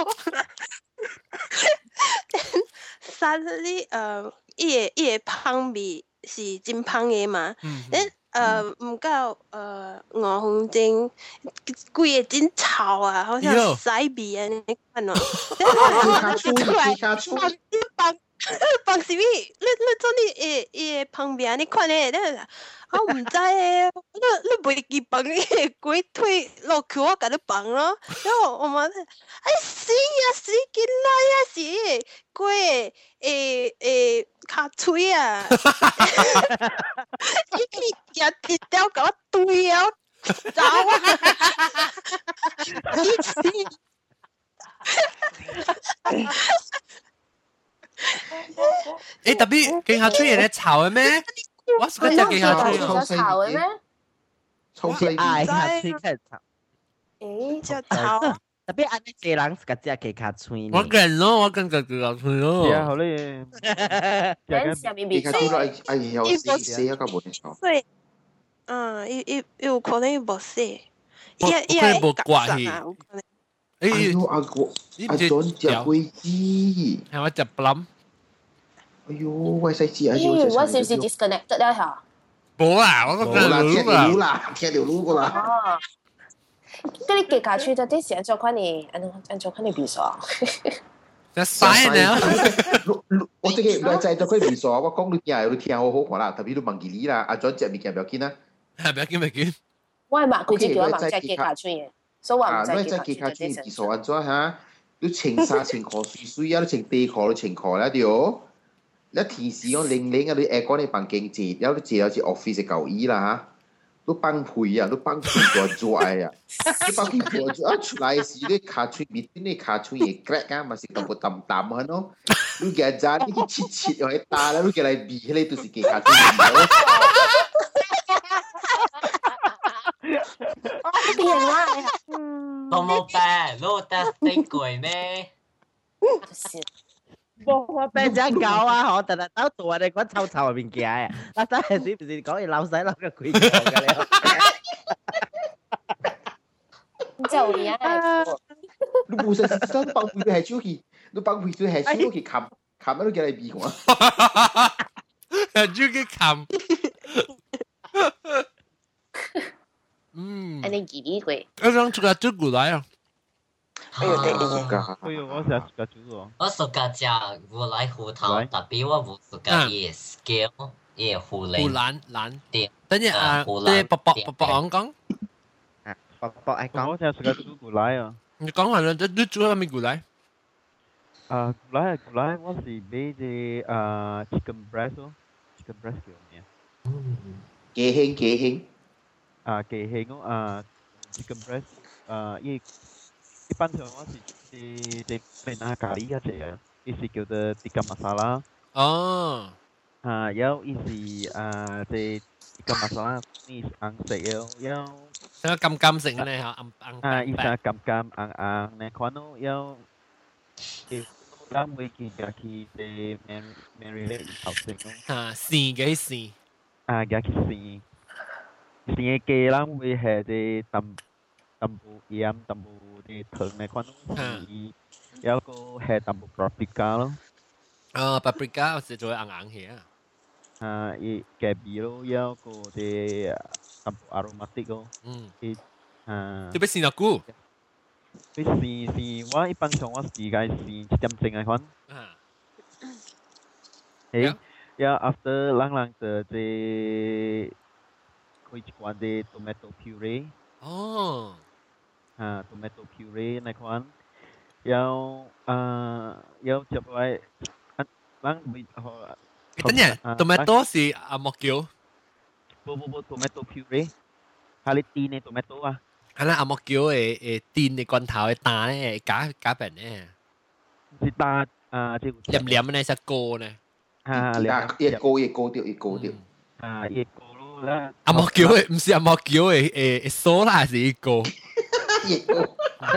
殺你伊個香味是真香嘅嘛，唔夠5分鐘，規個真臭啊，好像屎味啊，你看哦，放是咪？你做你旁邊你看咧，我唔知誒，你袂記放你鬼腿落去，我甲你放咯。然後我問，死緊來啊！是鬼卡嘴啊！伊去夾一條甲我對啊！ 走啊！ 誒，特別見下出現咧炒嘅咩？我是個只見下出有炒嘅咩？ 臭細愛下吹開炒。 誒， 就炒。 特別安尼濟人是個只嘅卡吹。 我跟咯，我跟個個吹咯。 係啊，好咧。 等下面別出來，哎呀，死一個冇得炒。 對，有可能冇死。 可能冇掛氣。 哎呦，阿John 食龜子， 係我食冧。 哎呦，我使知啊！ 我是唔是 disconnected 啦嚇？ 冇啦，我都冇啦，聽條路啦，聽條路個啦。 哦，嗰啲技巧處到啲時候做翻你，按做翻你比賽。 就嘥呢？ 我即係在做佢比賽，我講你聽，你聽好好看啦，特別你問佢你啦，阿 John 食物件唔要緊啊， 係咪要緊？ 我係默佢只叫我盲隻技巧處嘅，所以話唔使技巧處比賽安怎嚇？你穿衫穿褲水水啊，你穿地褲你穿褲啦條。你提示我零零啊！你誒講你辦經濟，有啲借有隻 office 嘅舊衣啦嚇，都幫配啊，都幫配做做愛啊，你幫配做做啊出來時你卡吹面，你卡吹嘢 crack 啊，咪是咁個淡淡嘅咯，你嘅咋你去切切又係打啦，你嘅嚟避你都是嘅卡吹面咯。 變啦！ 都冇病，攞得死鬼咩？ 我俾隻狗啊！我特登兜做你講臭臭入邊嘅啊！我真係是唔是講你老細攞個鬼講嘅咧？ 就而家你冇實實真幫配係出去，你幫配係出去冚冚都叫你避我。 係出去冚。嗯。 安尼幾啲鬼？ 我想出個豬骨來啊！ 哎呦，對嘅。 哎呦，我成日食豬喎。 我食家食胡來胡頭，特別我冇食家嘢 scale 嘢胡蘭。 胡蘭。 對。 等陣啊，對薄講。 啊，薄愛講。 我成日食豬骨來啊。 你講完啦，你煮下咩骨來？ 啊，骨來，我是買隻chicken breast 咯 ，chicken breast 叫咩？ 幾興。 啊，幾興咯，chicken breast，一般上我是闽南咖喱嗰隻啊，伊是叫做 tikka masala。 哦。 有伊是即 tikka masala，伊是紅色嘅，有。 像金色嘅咧嚇，紅。 伊是紅呢款咯，有。咱會見嘅去即 marinate 頭先咯。 鮮嘅鮮。 嘅去鮮嘅雞，咱會係即淡薄鹽、淡薄啲糖呢款咯，有個係淡薄 paprika 咯。 paprika 我是做硬嘅啊。 伊嘅味咯，有個啲淡薄 aromatic 咯。 特別鮮辣菇。 你試，我一般上我試嘅試一點正嘅款。有 after 冷嘅即開一罐啲 tomato puree。 哦。 tomato puree 那款，有接來，咱會等陣 tomato 是阿木橋。 不 tomato puree，係你甜嘅 tomato 啊。 係啦，阿木橋誒甜嘅罐頭嘅蛋咧，假餅咧。 是蛋即黏黏嘅呢，隻膏呢。 一膏掉。 一膏咯啦。 阿木橋誒，唔是阿木橋誒蘇啦，係一膏。 一膏。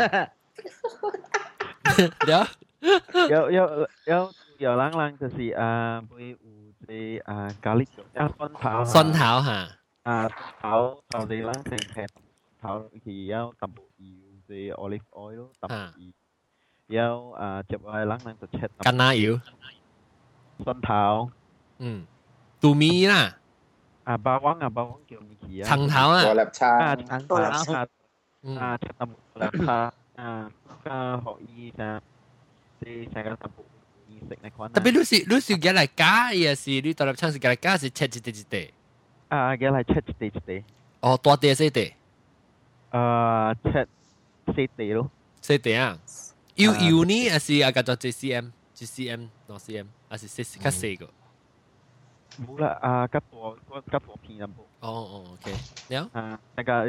有人就是會有啲咖喱蒜頭嚇。 頭啲人成片頭佢有淡薄油啲 olive oil 咯，淡薄油。有接來人就切。 橄欖油。 蒜頭。 杜米啦。 bawang 叫咩嘢啊？ 橙頭啊。 多粒叉。 多粒叉。切淡薄粒叉。學醫就即係成個淡薄意識嚟講。 特別你是嘅嚟加，也是你多粒叉是嘅嚟加是切一地。 嘅嚟切一地。 哦，大地細地。 切四地咯。 四地啊？要呢？還是啊？叫做 GCM 多 cm，還是較細個？ 冇啦，吉ตัว片啊冇。 哦 ，OK，了。 那個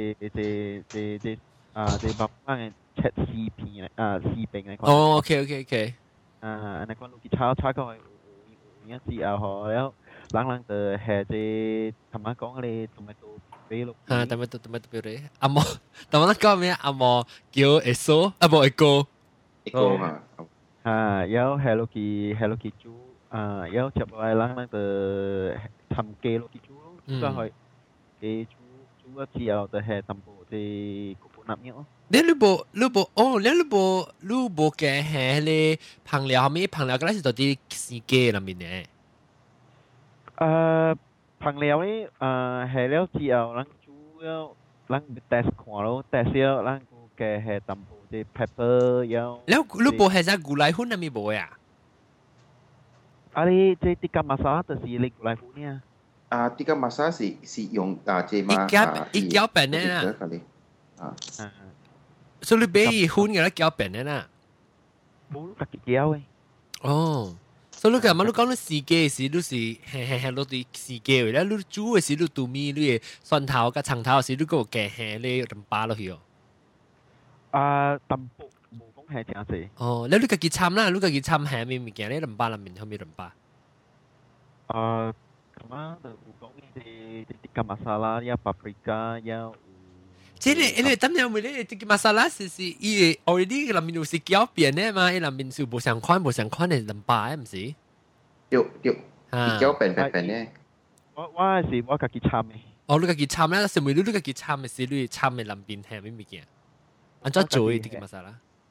這白班嘅赤絲片絲餅嚟講。 哦，OK， 那個ลูก炒個係有時啊，嗬，แล้วหลังๆ就係這頭先講嘅tomato puree tomato puree，阿莫，但我講咩？阿莫叫會蘇，阿莫會高。 高嚇。 แล้ว係ลูก豬แล้ว接落嚟หลังๆ就ทำเกลูก豬咯，ก็係เก豬之後就係ทำ部啲coconut milk咯。 你冇嘅係你烹料後面烹料嗰啲是到啲時機入面嘅。 烹料呢係了之後，咱煮了，咱 test 看咯 ，test 了，咱嘅係淡薄啲 pepper 了。 你冇係隻古萊粉入面冇呀？ 你即係tikka masala 就是你古萊粉呢 ？tikka masala 是用這嘛？ 一攪餅呢？所以你俾粉嘅咧攪餅呢？ 冇自己攪嘅。 哦。所以你講你講你時機時，你是係落啲時機嘅，你煮嘅時你杜咪你蒜頭加長頭時，你個嘅係你淋巴落去哦。 淡薄冇講係正字。 哦，你自己參啦，你自己參係咩物件？你淋巴入面後面淋巴。 咁啊，就講啲tikka masala，有 paprika，有。 即係你等下咪你tikka masala是伊 already 入面有是攪變嘅嘛，伊入面是無相關嘅淋巴唔是？ 對，攪變嘅。 我自己參嘅。 哦，你自己參啦，是咪你自己參嘅時，你參嘅淋邊係咩物件？安怎做嘅tikka masala？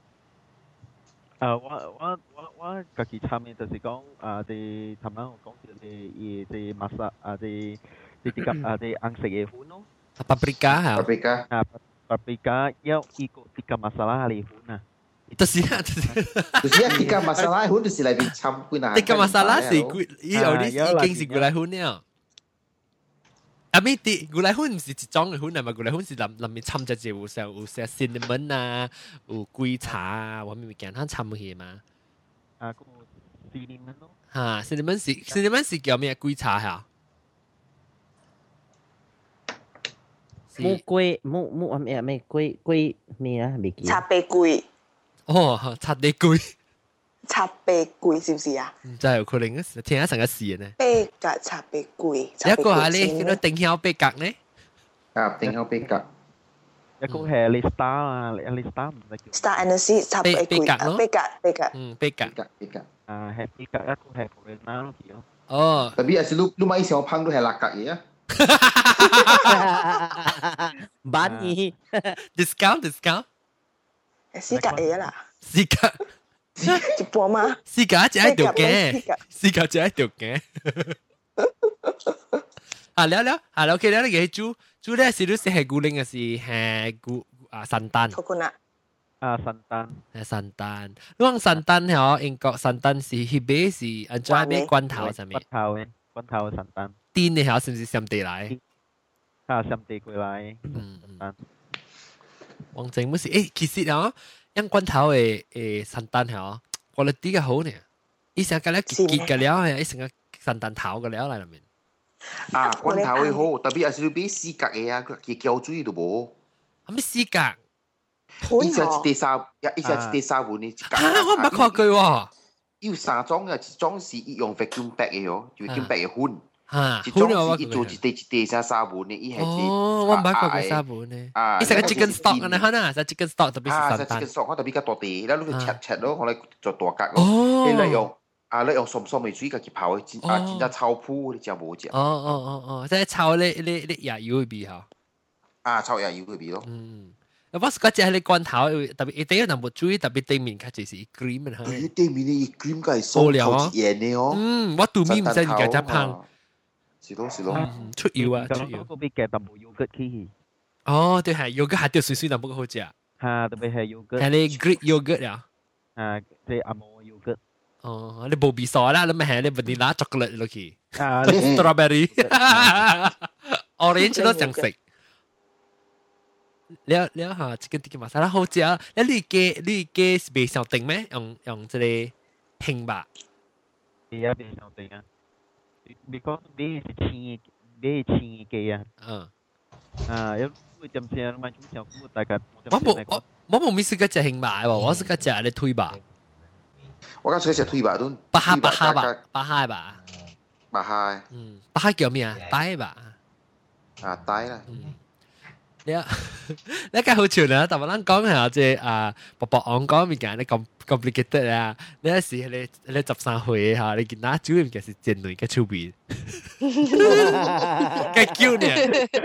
我自己參嘅就是講啲頭先我講啲masala啲紅色嘅粉咯。 paprika 係。 paprika 有一個 tikka masala 嘅粉啊。 就是 tikka masala 粉就是嚟邊參粉啊。 tikka masala 是伊已經是古萊粉了。阿咪啲古萊粉唔是一種嘅粉啊嘛，古萊粉是入面摻隻有cinnamon 啊，有桂茶啊，或咩物件，佢摻去嘛。 個 cinnamon 咯。 cinnamon 是叫咩？桂茶係。 木龜咩龜咩啊？未記。 插鼻龜。 哦，插地龜。 插鼻龜是唔是啊？ 唔知有可能嘅，聽下成個事呢。 鼻格插鼻龜。 一個係你叫做定向鼻格呢？ 定向鼻格。 一個係你 star 啊，你 star 唔係叫。 star and 插鼻龜咯。鼻格。 鼻格。 係鼻格，一個係 corona 咯。 哦。 特別係你買上烹都係辣格嘢啊。 Bunny discount 四格嘢啦， 四格一半嗎？ 四格只一條嘅，四格只一條嘅。了，OK，了，你嘅煮咧是都是係古靈嘅是係神誕。 coconut。 神誕。 係神誕，你講神誕係英國神誕是迄邊是按照咩罐頭上面？ 罐頭神誕。 癲嘅係是唔是上地來？ 上地過來。 王正冇事，其實啊，因罐頭嘅神誕係quality嘅好呢，伊成個咧結嘅料係伊成個神誕頭嘅料嚟入面。 罐頭嘅好，特別係你俾四格嘅佢膠水都冇。 咩四格？ 伊只一三碗呢？ 我冇看過喎。 要三種嘅，一種是用 vacuum bag 嘅嗬，vacuum bag 嘅粉。一種是一做一隻沙碗呢，伊係我唔捌看過沙碗呢。伊成個 chicken stock 啊，可能係 chicken stock 特別是神誕。 chicken stock 我特別較大地，然後你切咯，我嚟做大格咯。你用鬆鬆嘅水家己泡，真正臭鋪你真冇食。 即係臭你牙油嘅味嗬。 臭牙油嘅味咯。 我嗰隻係你罐頭，特別第一能冇注意，特別對面佢就是 cream 嘅嚇。 對面嘅 cream 梗係鬆透熱嘅哦。 我對面唔使而家執烹。 是咯， 出油啊！ 出油。嗰邊嘅淡薄 yogurt 起。 哦，對係 yogurt 係條水水淡薄好食。 特別係 yogurt。 係你 Greek yogurt 啊？ 即係阿摩 yogurt。 哦，你冇味素啦，你咪係你 vanilla chocolate 落去。strawberry orange 都正食。你嚇，即個馬沙拉好食啊！你嘅未上定咩？用即係拼吧。 而家未上定啊！ because B是青嘅啊。有會點先？咪中小股大家我冇咩事嘅只興買喎，我是嘅只你推吧。 我剛才食推吧都。 巴哈吧。巴哈。巴哈叫咩啊？呆吧。 呆啦。 你梗好笑啦！但係咱講下即係薄薄講講物件，你咁 complicated 啊！你有時你13歲嚇，你見哪主要嘅是正女嘅出邊，梗叫你，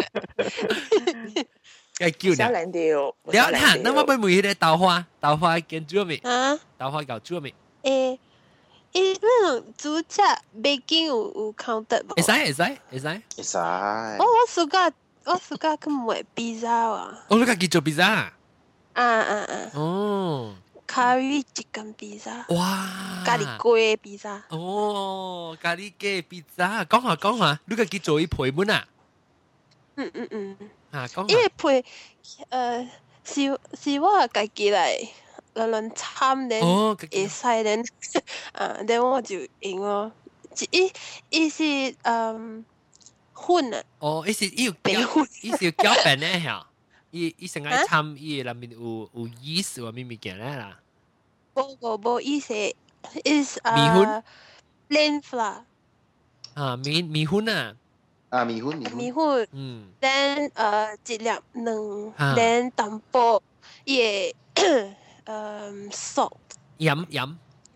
梗叫你。 小靚調。 你睇，那我咪每日豆花見煮未？豆花夠煮未？ 那種煮食 baking 有 counted 無？ 會使。 我暑假去買 pizza 啊！ 你家己做 pizza？ 哦。curry chicken pizza。哇！咖喱雞 pizza。 哦，咖喱雞 pizza， 講下，你家己做一倍滿啊？講下。 因為配是我家己來亂參咧，會使咧，then 我就用咯。伊是混啊！ 伊是要攪拌咧嚇，伊成日參伊內面有 yeast 或咩物件咧啦。 無，伊是 is 米粉 plain flour。 米粉啊。 米粉。 then 一粒卵 then 淡薄伊個salt。 鹽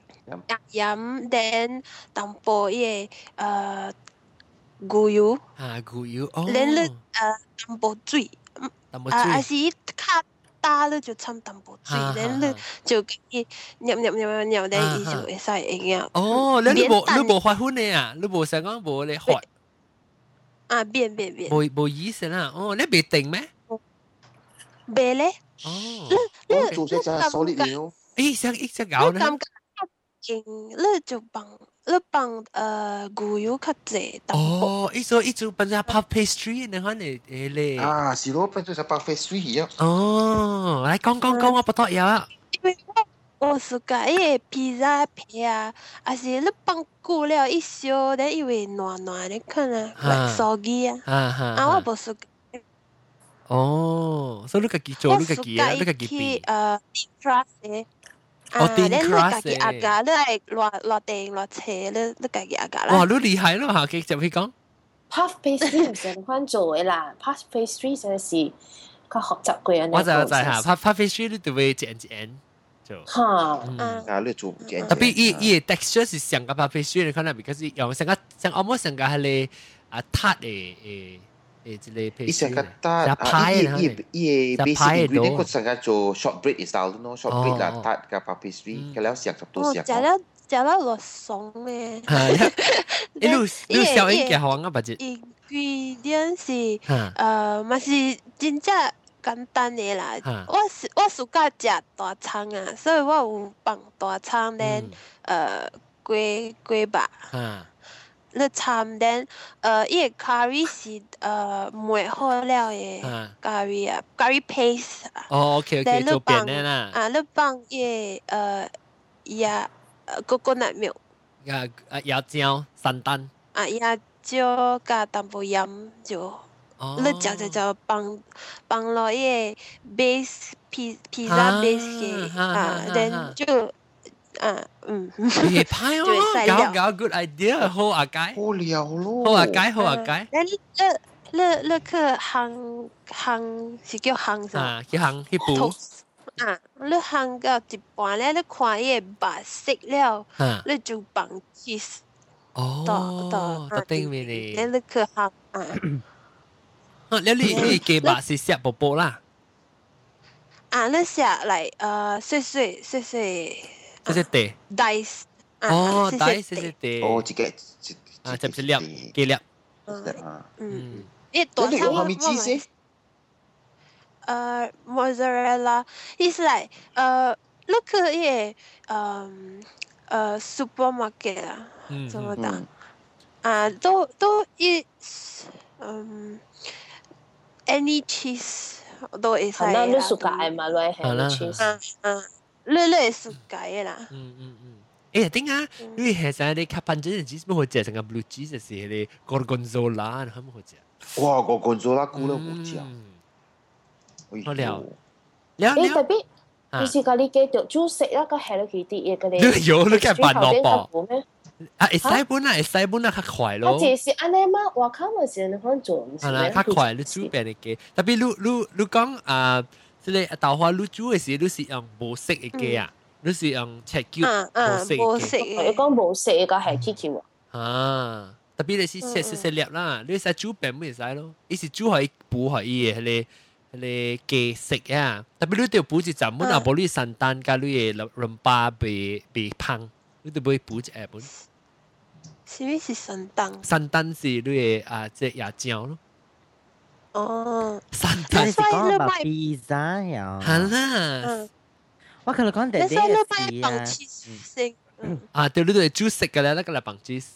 then 淡薄伊個牛油， 牛油哦。 恁你淡薄水，還是較大了就摻淡薄水，恁你就去捏，恁伊就會使會用。 哦，你無發粉的啊？你無想講無咧發？ 變。 無意思啦。哦，你未定咩？ 未咧。 哦。 我做些只solid 料。 想一隻咬呢？ 你就放牛油較濟淡薄。 伊做變成 puff pastry 你看你咧。 是咯，變成 puff pastry 啊。 來講，我不多有啊。 因為我暑假伊個披薩皮啊，還是你放久了一燒，你以為軟你看啊，soggy 啊。我無暑假。 所以你家己做，你家己變。 deep crust 嘅。 定 crust 嘅。你家己壓你係落定落斜，你家己壓啦。 哇，你厲害咯嚇！繼續去講。 puff pastry 唔成款做嘅啦，puff pastry 真係是佢學習過人。 我就嚇 puff pastry 你就會一做。 你做唔正。 特別伊嘅 texture 是像個 puff pastry 你看下，because 是用成個almost成個係你撻嘅。 伊成個塔，伊 basic ingredient 佢成個做 shortbread style 咯 ，shortbread 啦，塔加 puff pastry，佢了食十多食。 食了落爽咧。 你小英嘅好啊，不知。 ingredient 是嘛是真正簡單嘅啦。我暑假食大餐啊，所以我有放大餐咧雞肉。你參then 伊個 curry 是煨好了嘅 curry 啊 ，curry paste 啊。 OK， 做扁的啦。 你放伊coconut milk。 椰椒、生蛋。 椰椒加淡薄鹽就。你就放落伊個 base pizza base 嘅then 就。 也派哦，搞 good idea， 好啊解， 好料咯， 好啊解。 你去烘是叫烘啥？ 去烘去煲。 你烘到一半咧，你看伊白色了，你就放 cheese。 到頂面咧。 你去烘你雞白是食薄薄啦。 你食嚟碎。 細地 dice ，dice 細地， 一個就粒幾粒， 大餐我咪知先 ，mozzarella， it's like你去伊supermarket 啊，怎麼講？都一any cheese 都會使。 那你暑假嘛，來係 cheese。 你會暑假嘅啦。 哎，點啊？你係成日你卡panjang嘅 cheese 冇好食，成個 blue cheese 係你 gorgonzola 係冇好食。 哇，gorgonzola 估都冇食。 好了， 你特別，你是講你繼續煮食啦，個 Hello Kitty 嘅嗰啲。 你有你梗係扮落噃。啊，會使本啊，會使本啊，較快咯。 我只是安尼嘛，我靠冇時你可做，唔係啦，較快你煮俾你嘅。特別你講啊，即係豆花你煮嘅時，你是用無色嘅嘅啊，你是用赤椒無色嘅。你講無色嘅個係 Kitty 喎。 啊，特別你是細粒啦，你使煮餅咪使咯，你是煮可以補可以嘅，你嘅食啊，特別你條補一陣本啊，無你散蛋加你嘅淋巴被烹。你都會補一下本。 什麼是散蛋？ 散蛋是你嘅即係椰漿咯。 哦。 散蛋是講about pizza 呀。 係啦。 我同你講第啲事啊。對，你都係煮食嘅咧，那個嚟bằng cheese。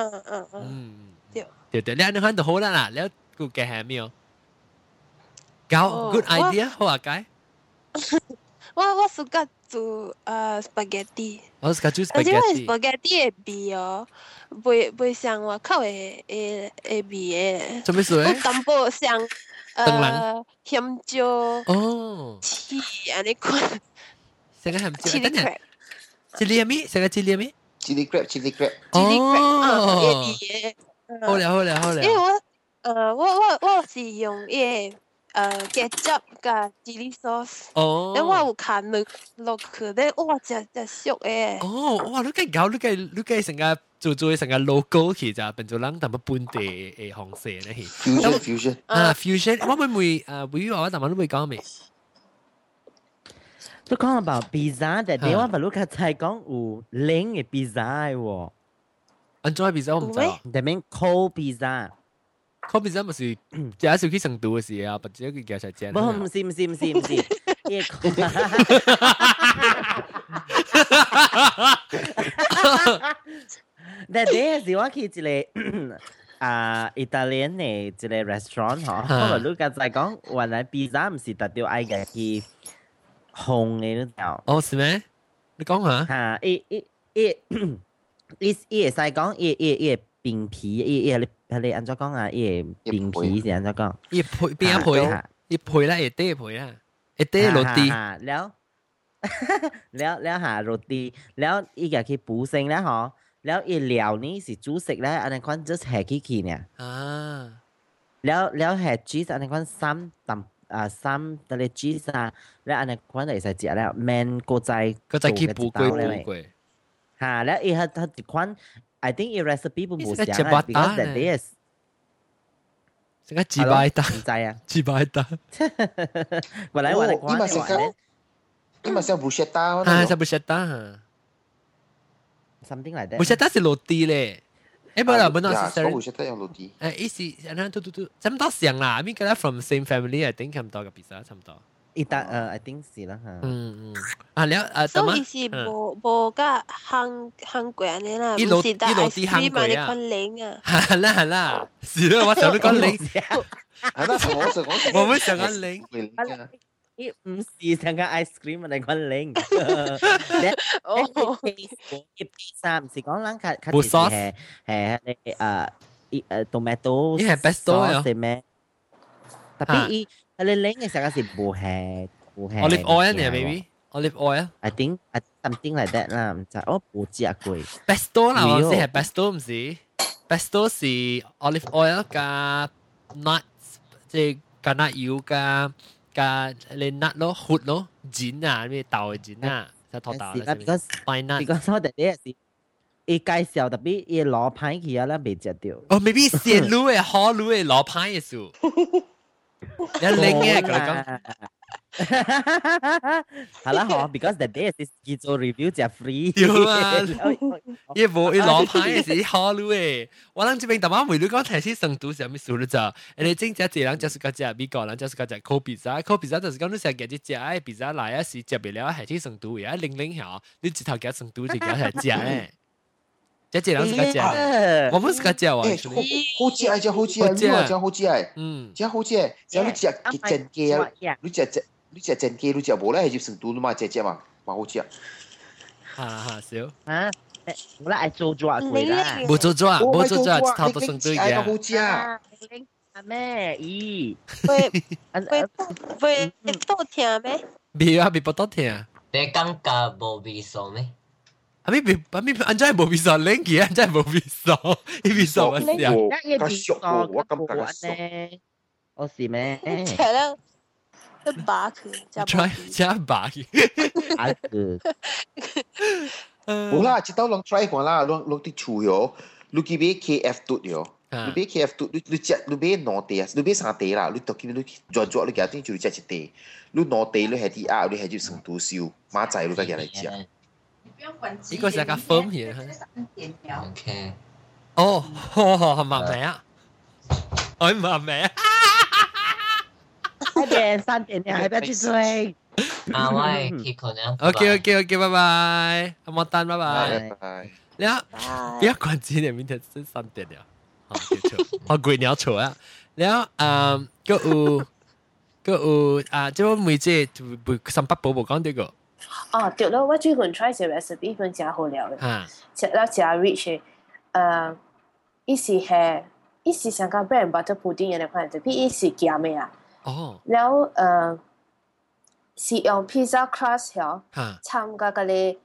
對，你看到好啦，你個嘅係咩？搞 good idea， 好啊，解。 我暑假做spaghetti。 我暑假做 spaghetti。 但是我 spaghetti 嘅味哦，袂像外口嘅味嘅。 做咩事？ 我淡薄像香蕉哦， 翅安尼款。 成個香蕉。Chili crab。Chili 係咩？成個 Chili 係咩 ？Chili crab。 哦。好了。 因為我是用嘅。ketchup 加 chili sauce，然後我有加落去，咧哇，真熟誒！ 哦，哇，你計成個做成個 logo 去咋，變做人淡薄本地嘅紅色咧。 fusion 啊 fusion，我會話我淡薄都會講未？ 你講 about pizza，但係我唔係才講有冷嘅 pizza 喎。 安怎 pizza 我唔知啊。 that mean cold pizza。 cold pizza 咪是有一時去成都嘅時啊，或者佢叫曬正。 唔是，但係時我去一個意大利嘅一個 restaurant 嗬，我咪就係講原來 pizza 唔是特別愛嘅去烘嘅嗰條。 哦，是咩？你講下。 嚇，伊會使講伊餅皮，你安怎講啊？伊餅皮是安怎講？ 伊配邊一配？伊配啦，會底配啦，會底落地。 แล้วหาโรตีแล้วอีกอย่างคือปูเซ็งแล้วเหรอแล้วอีเหลียวนี่สิจูสิกแล้วอันนั้นควันจะแห่ขี้เนี่ยแล้วแห่ชีสอันนั้นควันซ้ำซ้ำแต่เลยชีสแล้วอันนั้นควันจะใส่เจี๋ยแล้วแมนโกใจขี้ปูกล้วยฮะแล้วอีเขาติดควันI think a recipe 不冇講啊 because that day is 成個自擺單， 唔知啊， 自擺單。 原來我哋講嘅，因為是 bruschetta 啊，是 bruschetta。 something like that。 bruschetta 是落地咧，誒，冇啦，冇啦， 是 bruschetta 用落地。 誒，意思，差唔多像啦，I mean，佢哋 from same family，I think 差唔多嘅 pizza，差唔多。 I think 是啦嚇。 啊，了所以是無甲烘過安尼啦，唔是得 ice cream 安尼款冷啊。 係啦，是啦，我想你講冷。 係啦， 我們想講冷。 唔是成個 ice cream 安尼款冷。 哦。 pizza 唔是講冷係tomato。 呢係 pesto 啊。 特別你冷嘅時候是無係 olive oil 呢 maybe olive oil I think something like that 啦，唔知我冇食過 pesto 啦，我知係 pesto 唔是 pesto 是 olive oil 加 nuts 即係加 nut 油加你 nut 咯 hood 咯剪啊咩豆嘅剪啊就拖豆啦 because 我哋呢是伊介紹特別伊攞牌去啊啦未食到哦 maybe 鮮滷嘅好滷嘅攞牌嘅數一零嘅佢講， 係啦嗬 ，because the day is 叫做 review 就 free。 對啊，伊無伊攞牌嘅是好滷嘅，我諗這邊大媽回你講提起成都是咩數咧咋？你真正一人就是個只美國人，就是個只 cold pizza，cold pizza 就是講你成日隻只誒 pizza 來啊時食不了係去成都嘅，零下你直頭夾成都就夾係只誒。這人是個食，我們是個食啊。 好食啊，真好食啊，你話真好食啊，真好食啊，只要你食真雞啊，你食真雞，你食無咧係就成都嘛，只嘛，嘛好食。 少。 我愛做抓鬼啦， 冇做抓，冇做抓，頭都生對嘅。 好食。 咩？咦？ 會多聽咩？ 未啊，未不多聽。 你感覺無味素咩？ 咪安真係冇味素，冷嘅安真係冇味素，啲味素乜事啊？ 較熟喎，我感覺較熟。 我是咩？ 食了，一把佢， 加把佢。 啊個。 冇啦，一道攏 try 看啦，攏啲厝哟，你去買 KF 嘟哟，你買 KF 嘟，你買兩地啊，你買三地啦，你到佢你轉你家丁就食一地，你兩地你係啲鴨，你係就成都燒，馬仔你再嚟食。 呢個係個 firm 嘢。 OK。 哦，係咪咩啊？我唔係咩啊？ 快點3點了，還不要去睡。 啊，我去可能。 OK，拜拜，阿莫丹，拜拜。 你啊，不要關機了，明天是3點了。好，好鬼鳥錯啊！แล้วก็即係每隻三百寶寶講啲個。 哦，對咯，我最近 try 隻 recipe 份真好料嘅，食了真 rich 嘅。伊是像個 bread and butter pudding 嘅款，特別伊是鹹嘅啊。 哦。 แล้ว是用 pizza crust 嗬，參加嗰啲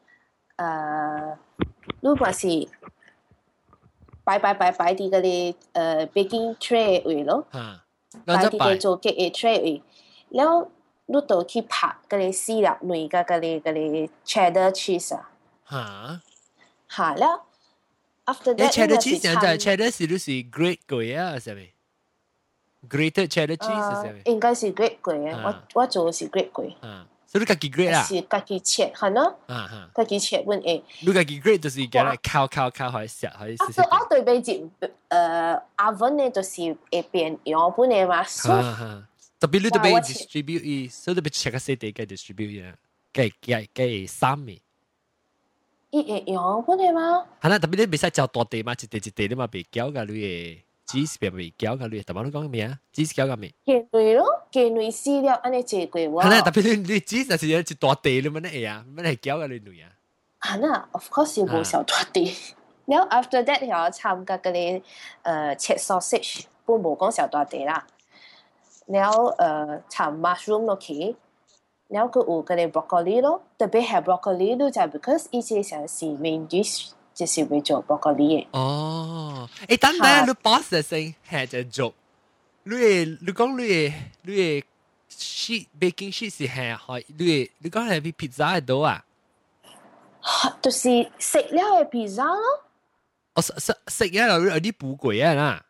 如果是擺啲嗰啲baking tray 位咯，擺啲嘅做嘅 tray 位，แล้ว你就去拍嗰啲絲粒類嘅嗰啲 cheddar cheese 啊，嚇แล้ว after that cheddar cheese 就係 cheddar 是都是 grate 過啊，係咪？grated cheddar cheese 係咪？ 應該是 grate 過嘅，我做嘅是 grate 過。 所以你自己 grate 啊？ 是自己切，係咯，自己切本誒。 你自己 grate 就是叫嚟烤可以食，可以食。 我對比住oven 咧，就是會變樣本嘅嘛。 特別你對比 distribute 伊，所以特別切個細地嘅 distribute 嘅，嘅三面。 伊會樣本嘅嘛？ 係啦，特別你別使照大地嘛，一地你嘛別攪㗎，你嘅。cheese 邊未攪㗎？你頭先講咩啊 ？cheese 攪㗎未？ 雞腿咯，雞腿絲料安尼做過喎。 係啦，特別你 cheese 就是一大地你乜嘢啊？乜係攪㗎你女啊？ 係啦 ，of course 要冇小大地。然後 after that 又參加嗰啲切 sausage， 不過冇講小大地啦。然後參 mushroom 落去，然後佢有嗰啲 broccoli 咯，特別係 broccoli 都就係 because 以前成是 main dish。就是會做 broccoli 嘅。 哦，等，你 boss 嘅聲係就做，你講你嘅 sheet baking sheet 是係你講係比 pizza 係多啊？ 就是食了嘅 pizza 咯。 我食咗有啲補貴啊啦。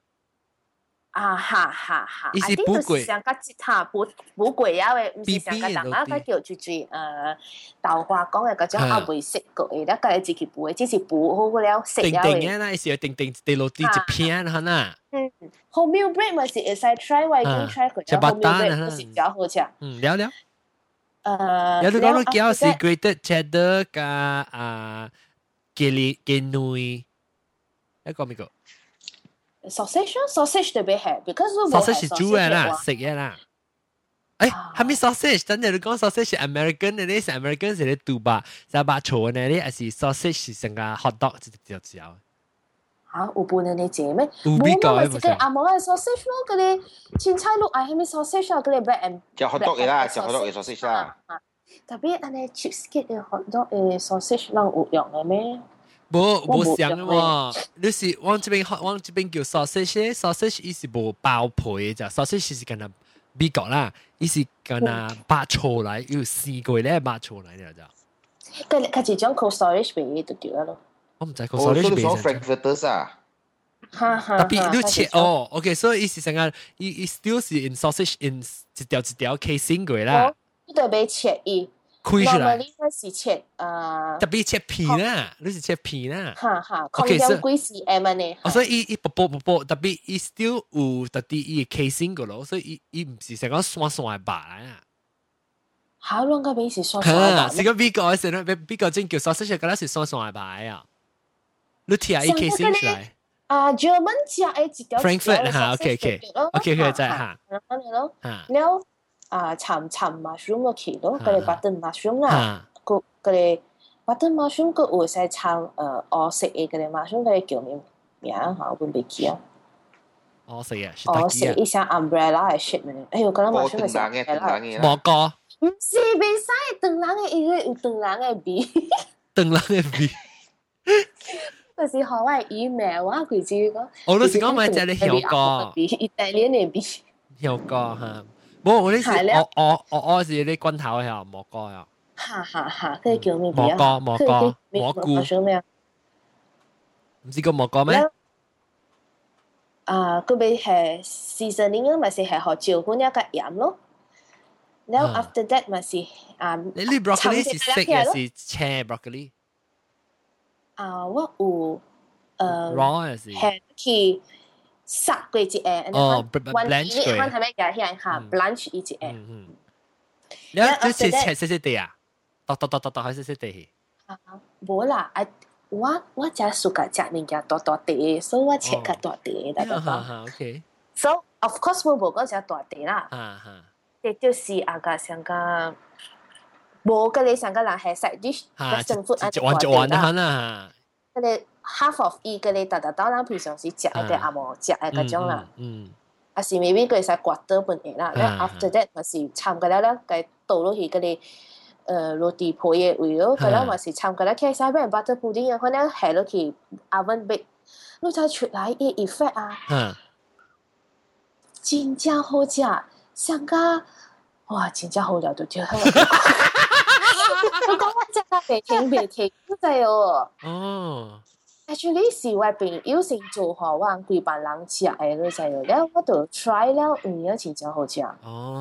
伊是補貴， 上個節下補貴啊嘅，唔是上個人啊，佢叫做豆花講嘅嗰種啊未食過嘅，咧佢係自己補嘅，只是補好了食了嘅。 定啦，是定地落啲一片嚇啦。 wholemeal bread 咪是會使 try， 我已經 try 過。wholemeal bread 是比較好食。 了。有你講到叫是 grated cheddar 加雞腿，一個咩個 ？sausage 特別係 ，because sausage 是煮嘅啦，食嘅啦。係咪 sausage？等陣你講 sausage 係 American 嘅咧，是 American 是咧杜巴，是把錯嘅咧，還是 sausage 是成個 hot dog 就只有。 嚇，有半你姐咩？ 冇啊， 咪自己阿媽係 sausage 咯，嗰啲青菜肉係咪 sausage 啊？嗰啲 bread and 就 hot dog 嘅啦，就 hot dog 嘅 sausage 啦。 特別安尼 cheapskate 嘅 hot dog 嘅 sausage 能有用嘅咩？ 冇想喎，你是往這邊叫 sausage 伊是冇包皮嘅咋 ，sausage 是跟那美國啦，伊是跟那白醋嚟，要試過咧白醋嚟嘅咋。 佢種 cold storage 俾就掉咯。 我唔知 cold storage 俾。 哦，所以 frankfurters 啊。 特別你切哦 ，OK，所以伊是成個伊 still 是 in sausage in 一條 casing 過啦。 你對俾切伊。 開出來， 是切特別切片啦，你是切片啦。 OK，所以幾時 M 呢？ 所以伊薄，特別伊 still 有特啲伊 casing 個咯，所以伊唔是成個酸嘅白啊。 好long嘅邊是酸白？ 是個美國嘅時候，美國真叫 sausage 嗰啲是酸嘅白啊。你睇下伊 casing 出來。 German 食嘅一條 Frankfurt 嚇 ，OK，再嚇。 แล้ว參 mushroom 落去咯，嗰啲 button mushroom 啊，嗰啲 butter mushroom 個會使參我食嘅嗰啲 mushroom 嗰啲叫咩名嚇？我唔記啊。 我食啊， 我食一箱 umbrella 嘅 shit 咩？哎呦，嗰啲 mushroom 係食 umbrella。 蘑菇。 唔是袂使長人嘅，伊個有長人嘅味。 長人嘅味。 就是學我嘅 email 啊，佢自己講。 我都是講買隻你曉過。 意大利嘅味。 曉過嚇。冇，我呢時我是啲軍頭係蘑菇啊。 哈，嗰啲叫咩味啊？ 蘑菇。唔知個蘑菇咩？ 佢咪係 seasoning 咪是係學椒粉一個鹽咯。然後 after that 咪是你 broccoli 是食嘅是青 broccoli？ 我有 raw 係係去殺過一隻 blanch 過。 係咪嘅？係 blanch 一隻。 你即係細地啊？剁開細地。 冇啦，我只暑假食物件大地，所以我切個大地得得吧。 OK。 So of course 我冇講只大地啦。即就是上個冇嗰啲上個人係食啲 Western food 啊， 玩得很啦。 嗰啲 half of 伊嗰啲當然平常時食嘅阿冇食嘅嗰種啦。啊是 maybe 佢使刮到半夜啦。然後 after that 咪是參個咧，佢倒落去嗰啲roti 鋪嘅位咯，佢咧咪是參個咧，其實俾人 butter pudding 嘅，佢咧係落去 oven bake，你睇出嚟嘅 effect 啊，真正好食。上個哇，真正好料都跳開。我講我真係未停，真係哦。actually 是我朋友先做好，我幾班人食嘅都真係，然後我就 try 了，真正好食。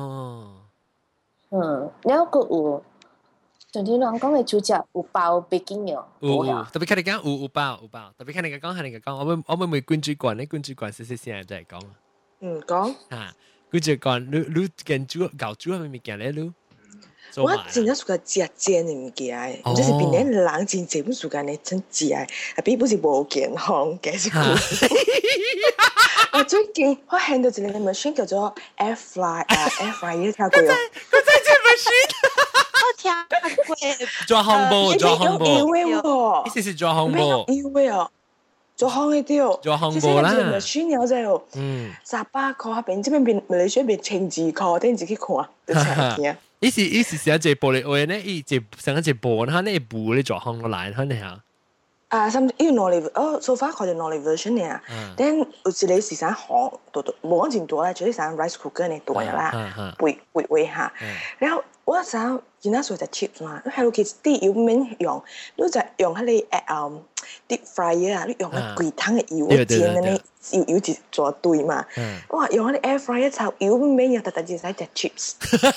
然後個有，總之人講嘅主食有包 baking 嘅。 有，特別看你講有包，特別看你講，我妹灌水罐，你灌水罐細聲就係講。 講。 佢就講你跟煮搞煮係咪物件咧？你我真係屬個食煎嘅物件，唔知是邊啲人真正唔屬個你真食嘅，啊比不是無健康嘅是苦。我最近我見到一個 machine 叫做 air fry ，air fry 你聽過？ 佢真係 machine， 我聽過。 做漢堡， 呢次是做漢堡。 做烘嘅掉， 做漢堡啦。 咪選有就，18塊下邊，這邊馬來西亞邊千幾塊，等自己看，都成件。 意思是一隻玻璃碗咧，一隻成一隻煲，佢呢煲咧做烘個來，佢呢嚇。 甚至要攞嚟，so far 佢就攞嚟 version 嘅，但有時你時想烘，冇講前多咧，就係想 rice cooker 呢多嘅啦，會下。然後我想而家做隻 chips 嘛，喺度其實啲要免用，你就用喺你deep fry 啊，你用喺櫃桶嘅油煎嘅呢，油就做對嘛。我話用喺你 air fry 一炒油免用，特就使隻 chips。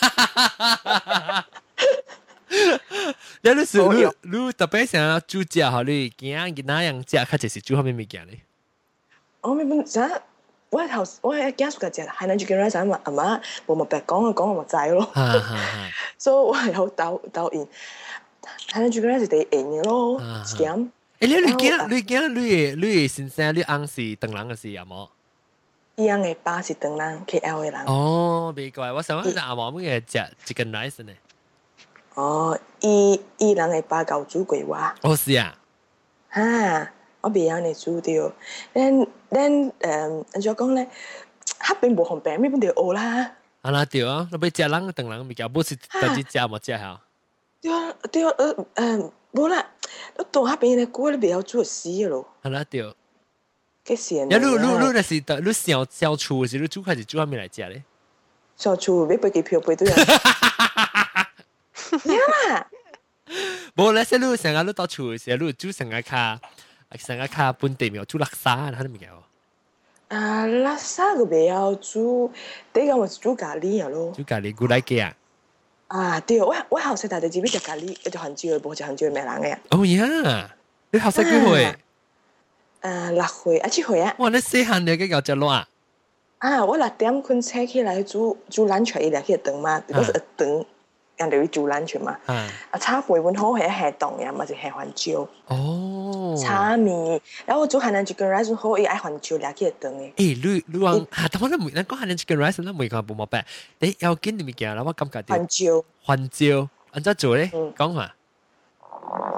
有啲時你特別想要煮食嚇，你驚哪樣食，佢就是煮下咩物件咧？ 我咪本身我係驚個隻，係諗住叫你想問阿媽，冇咪白講我咪制咯。所以我係好抖然，係諗住佢係第一嘅咯，驚。你先生你翁是鄧人嘅事有冇？伊翁嘅爸是鄧人 KL 嘅人。 哦，未怪，我想講阿媽乜嘢食chicken rice 呢？ 伊人嘅爸教煮過話。 哦，是啊。 我未有你煮掉。then 再講咧，黑邊無紅餅咩本條學啦。 啦對啊，你俾食人鄧人物件，不是自己食冇食下。 對冇啦，你到黑邊嘅鍋你未有煮死嘅咯。 啦對。 幾時啊？ 你是你小廚是你煮還是煮下面嚟食咧？ 小廚你背幾票背到人。呀！ 冇咧，你成日你到廚嘅時候，你煮成個卡本地面煮垃圾，睇到未有？ 垃圾個未有煮，第一個我煮咖喱咯。 煮咖喱古來嘅對，我後生大隻只邊食咖喱，一隻韓椒嘅，冇隻韓椒嘅咩人嘅。 哦呀，你後生幾歲 ？6歲7歲啊！ 哇，你細漢你嘅有隻卵我6點困醒起來煮lunch伊嚟去燉嘛，嗰時燉。人哋要煮 lunch 嘛，炒粿本好係下凍嘅，咪就係韓椒。炒麵，然後我煮韓南 chicken rice 好，伊愛韓椒嚟去燉嘅。 你話但我都唔，咱講韓南 chicken rice 咱唔會講冇白，你有見你物件啦，我感覺到韓椒，按怎做咧？講下。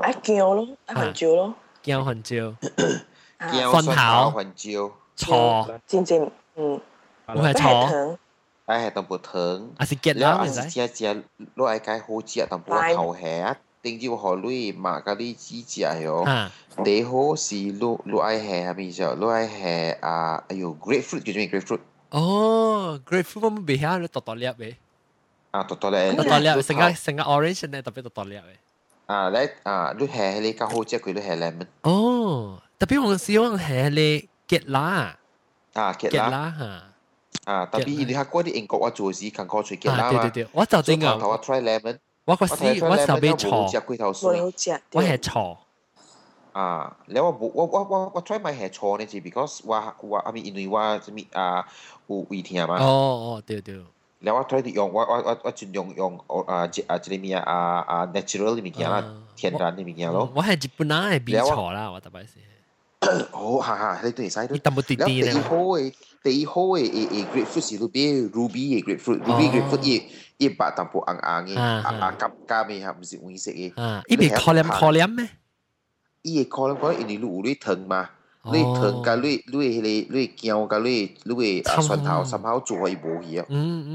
愛姜咯，愛紅椒咯， 姜紅椒， 蒜頭紅椒， 錯， 真正我係錯， 愛係淡薄糖， 還是結แล้ว啦， 係只攞愛解好只淡薄頭蝦，定要學你買嗰啲紙隻喲。第好是攞愛係係咪就攞愛係哎呦 grapefruit 叫做咩 grapefruit？ 哦 ，grapefruit 我唔曉你獨粒嘅， 獨粒， 成個 orange 咧特別獨粒嘅。 咧你係你較好只佢你係 lemon。 哦，特別我希望係你結啦， 結啦嚇。特別你睇嗰啲英國我做時近過隨結啦嘛。 對，我就正啊。 我 try lemon。 我個時我手邊錯，我係錯。 แล้วว่า try มาแห่ชอเนี่ยจี because ว่ามีอินุยว่าจะมีวิธีมาเดี๋ยวแล้วว่า try ที่ว่าจุด用จะได้มีnatural นี่มีกี่啦天然นี่มีกี่咯我係日本人係 B 錯啦我特別是你對晒ด้วย你淡薄啲啲咧第一好嘅grapefruit 是 ruby 嘅 grapefruit 一把淡薄硬嘅加咩唔是黃色嘅呢邊 column 咩伊個可能講因為你糖嘛，你糖甲你姜甲你蒜頭，甚好做伊無去啊。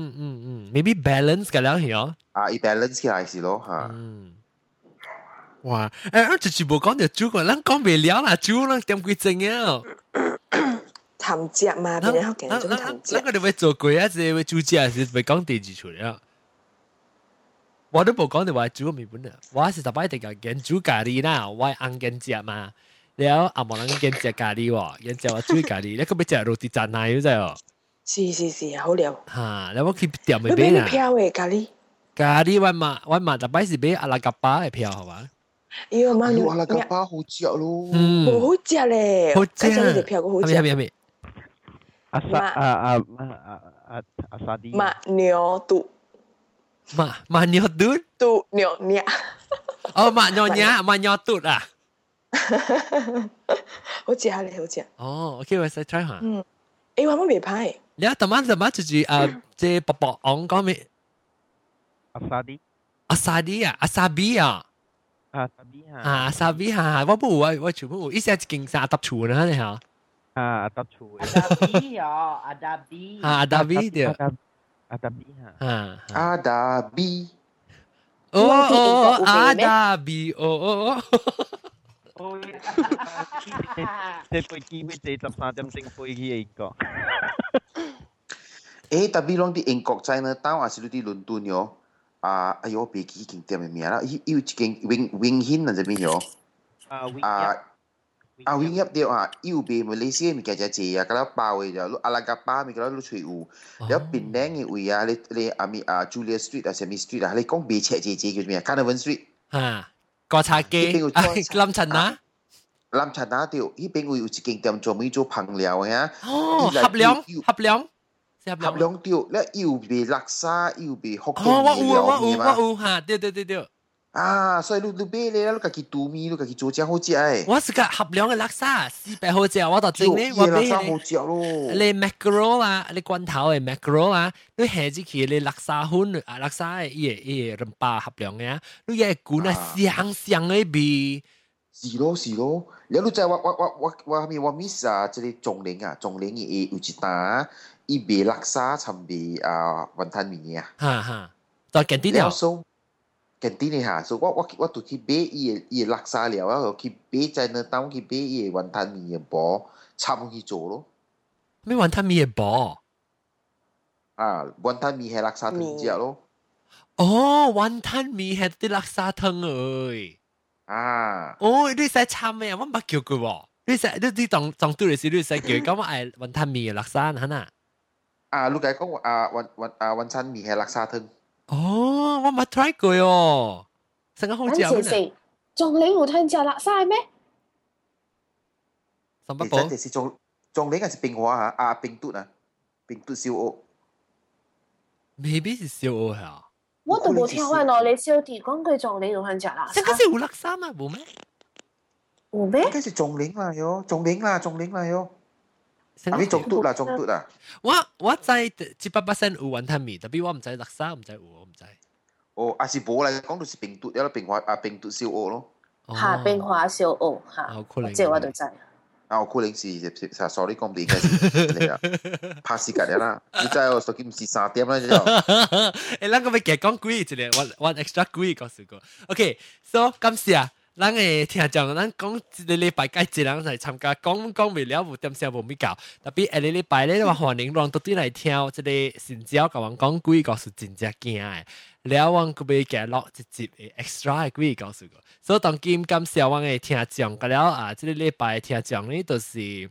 maybe balance 㗎了係伊 balance 起來是咯嚇。 哇！我全部講到煮個，咱講未了啦，煮咱點幾鐘啊？ 談只嘛，邊個見做談只？ 咱個哋會做過啊，即係煮只係未講第二出嚟啊。我都冇講你話煮麵本啊，我是特別定嘅見煮咖喱啦，我硬見食嘛，แล้ว阿冇人見食咖喱喎，見食話煮咖喱，你咁咪食肉啲炸奶嗰隻哦。 是，好料。 嚇，แล้ว我去店咪買啊。你票嘅咖喱？ 咖喱我買特別是買阿拉加巴嘅票，係嘛？ 喲，媽咪， 阿拉加巴好食咯。 好食咧， 好食。 你隻票好食。 係。 阿沙啲。 馬牛肚。 馬尿肚？ 肚尿尿。 哦，馬尿肚啊！ 好食下咧，好食。 哦 ，OK， 我再 try 下。 我冇未拍。 你阿媽就是即薄薄講講咩？ 阿沙啲。 阿沙啲啊，阿沙比啊。阿沙比嚇，我冇我全部有，一下子勁曬搭厝啦，你嚇。 搭厝。阿達比阿達比對。 阿達比嚇。 阿達比。 阿達比即飛機咩43點鐘飛機英國。 tapi 攏啲英國在呢，當還是啲倫敦喲。哎呦，飛機景點嘅名啦，有一間 Wing Hin 啊，這邊喲。Wing Hin 對啊，有邊馬來西亞咪叫只隻啊，嗰粒包嘅就，阿拉加巴咪嗰粒吹有，แล้ว檳城嘅位啊，你阿咪Julia Street 啊，什麼 Street 啊，你講別赤隻叫咩啊 ？Carnarvon Street。 國茶記，lâm陳啊。 lâm陳啊，對，呢邊會有一間店做咩做烹料嘅啊？ 合兩。 合兩對，咧又被垃圾，又被福建我有嚇，對。 所以你買咧，你家己煮麵，你家己做正好食誒。 我是個合兩嘅垃圾，400好食，我就整咧， 我俾你。好食咯。 你 mackerel 啊，你罐頭嘅 mackerel 啊，你下之期你垃圾粉垃圾嘅伊個巴合兩嘅啊，你嘢罐啊香嘅味。 是咯，แล้ว你知我 miss 即係中玲嘅有一單。伊賣垃圾參賣雲吞麵啊！在近啲了。 近啲呢嚇，所以我都去買伊嘅垃圾料啊，去買在那當去買伊嘅雲吞麵嘅煲，參去做咯。 咩雲吞麵嘅煲？ 雲吞麵係垃圾湯食咯。 哦，雲吞麵係啲垃圾湯誒。你使參咩啊？我冇叫過喎。你當對嚟時，你使叫咁我係雲吞麵嘅垃圾係呐？ 你講雲吞麵係垃圾湯。 我冇 try 過哦，成個好食啊！ 仲你有聽食垃圾咩？ 什麼煲？ 就是仲你係冰華啊，冰嘟燒鵝。 maybe 是燒鵝係我都冇聽過咯，你燒啲講句仲你有聽食垃圾？ 這個是有垃圾嗎？冇咩？ 有咩？ 應該是仲領啦喲。你中毒啦！ 我知700%有雲吞麵，特別我唔知垃圾，唔知有，我唔知。 是冇啦，講到是冰嘟，有冰華冰嘟燒鵝咯。 下冰花小學嚇，即係我就知。 有可能是 sorry 講唔應該是啊，拍時間啦，你知我手機唔是3點啦，之後。 誒，咱個要講幾一個，one extra 幾個告訴我。OK，so 感謝。咱誒聽講，咱講一個禮拜介濟人來參加，講未了有點聲無咪夠。特別下個禮拜咧，話歡迎讓到對來聽，即個新招甲阮講幾個是真正驚誒。了阮個要加落一集誒 extra 嘅幾個告訴我。所以當今感謝阮誒聽眾，甲了啊，即個禮拜聽眾呢，就是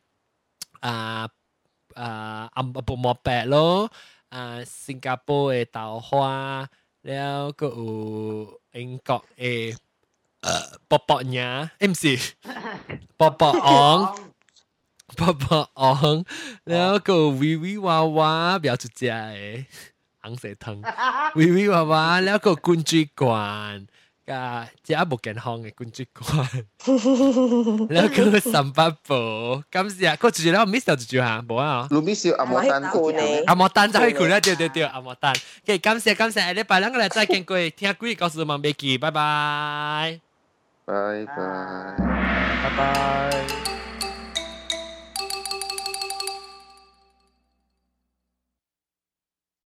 莫白咯，新加坡誒豆花，了個有英國誒。薄薄呀，唔是薄薄昂，薄薄昂，แล้วก็วิวิวาวา表出只誒，昂蛇湯，วิวิวาวาแล้วก็กุญจุ罐噶，即係冇健康嘅กุญจุ罐，แล้วก็สัมปับปู咁時啊，個住แล้ว miss 掉住嚇，冇啊， 盧 miss 阿莫丹， 阿莫丹就去佢啦，對，阿莫丹，嘅感謝，你拜兩個嚟再見過，聽鬼告訴問別記，拜拜。 拜拜， 拜拜。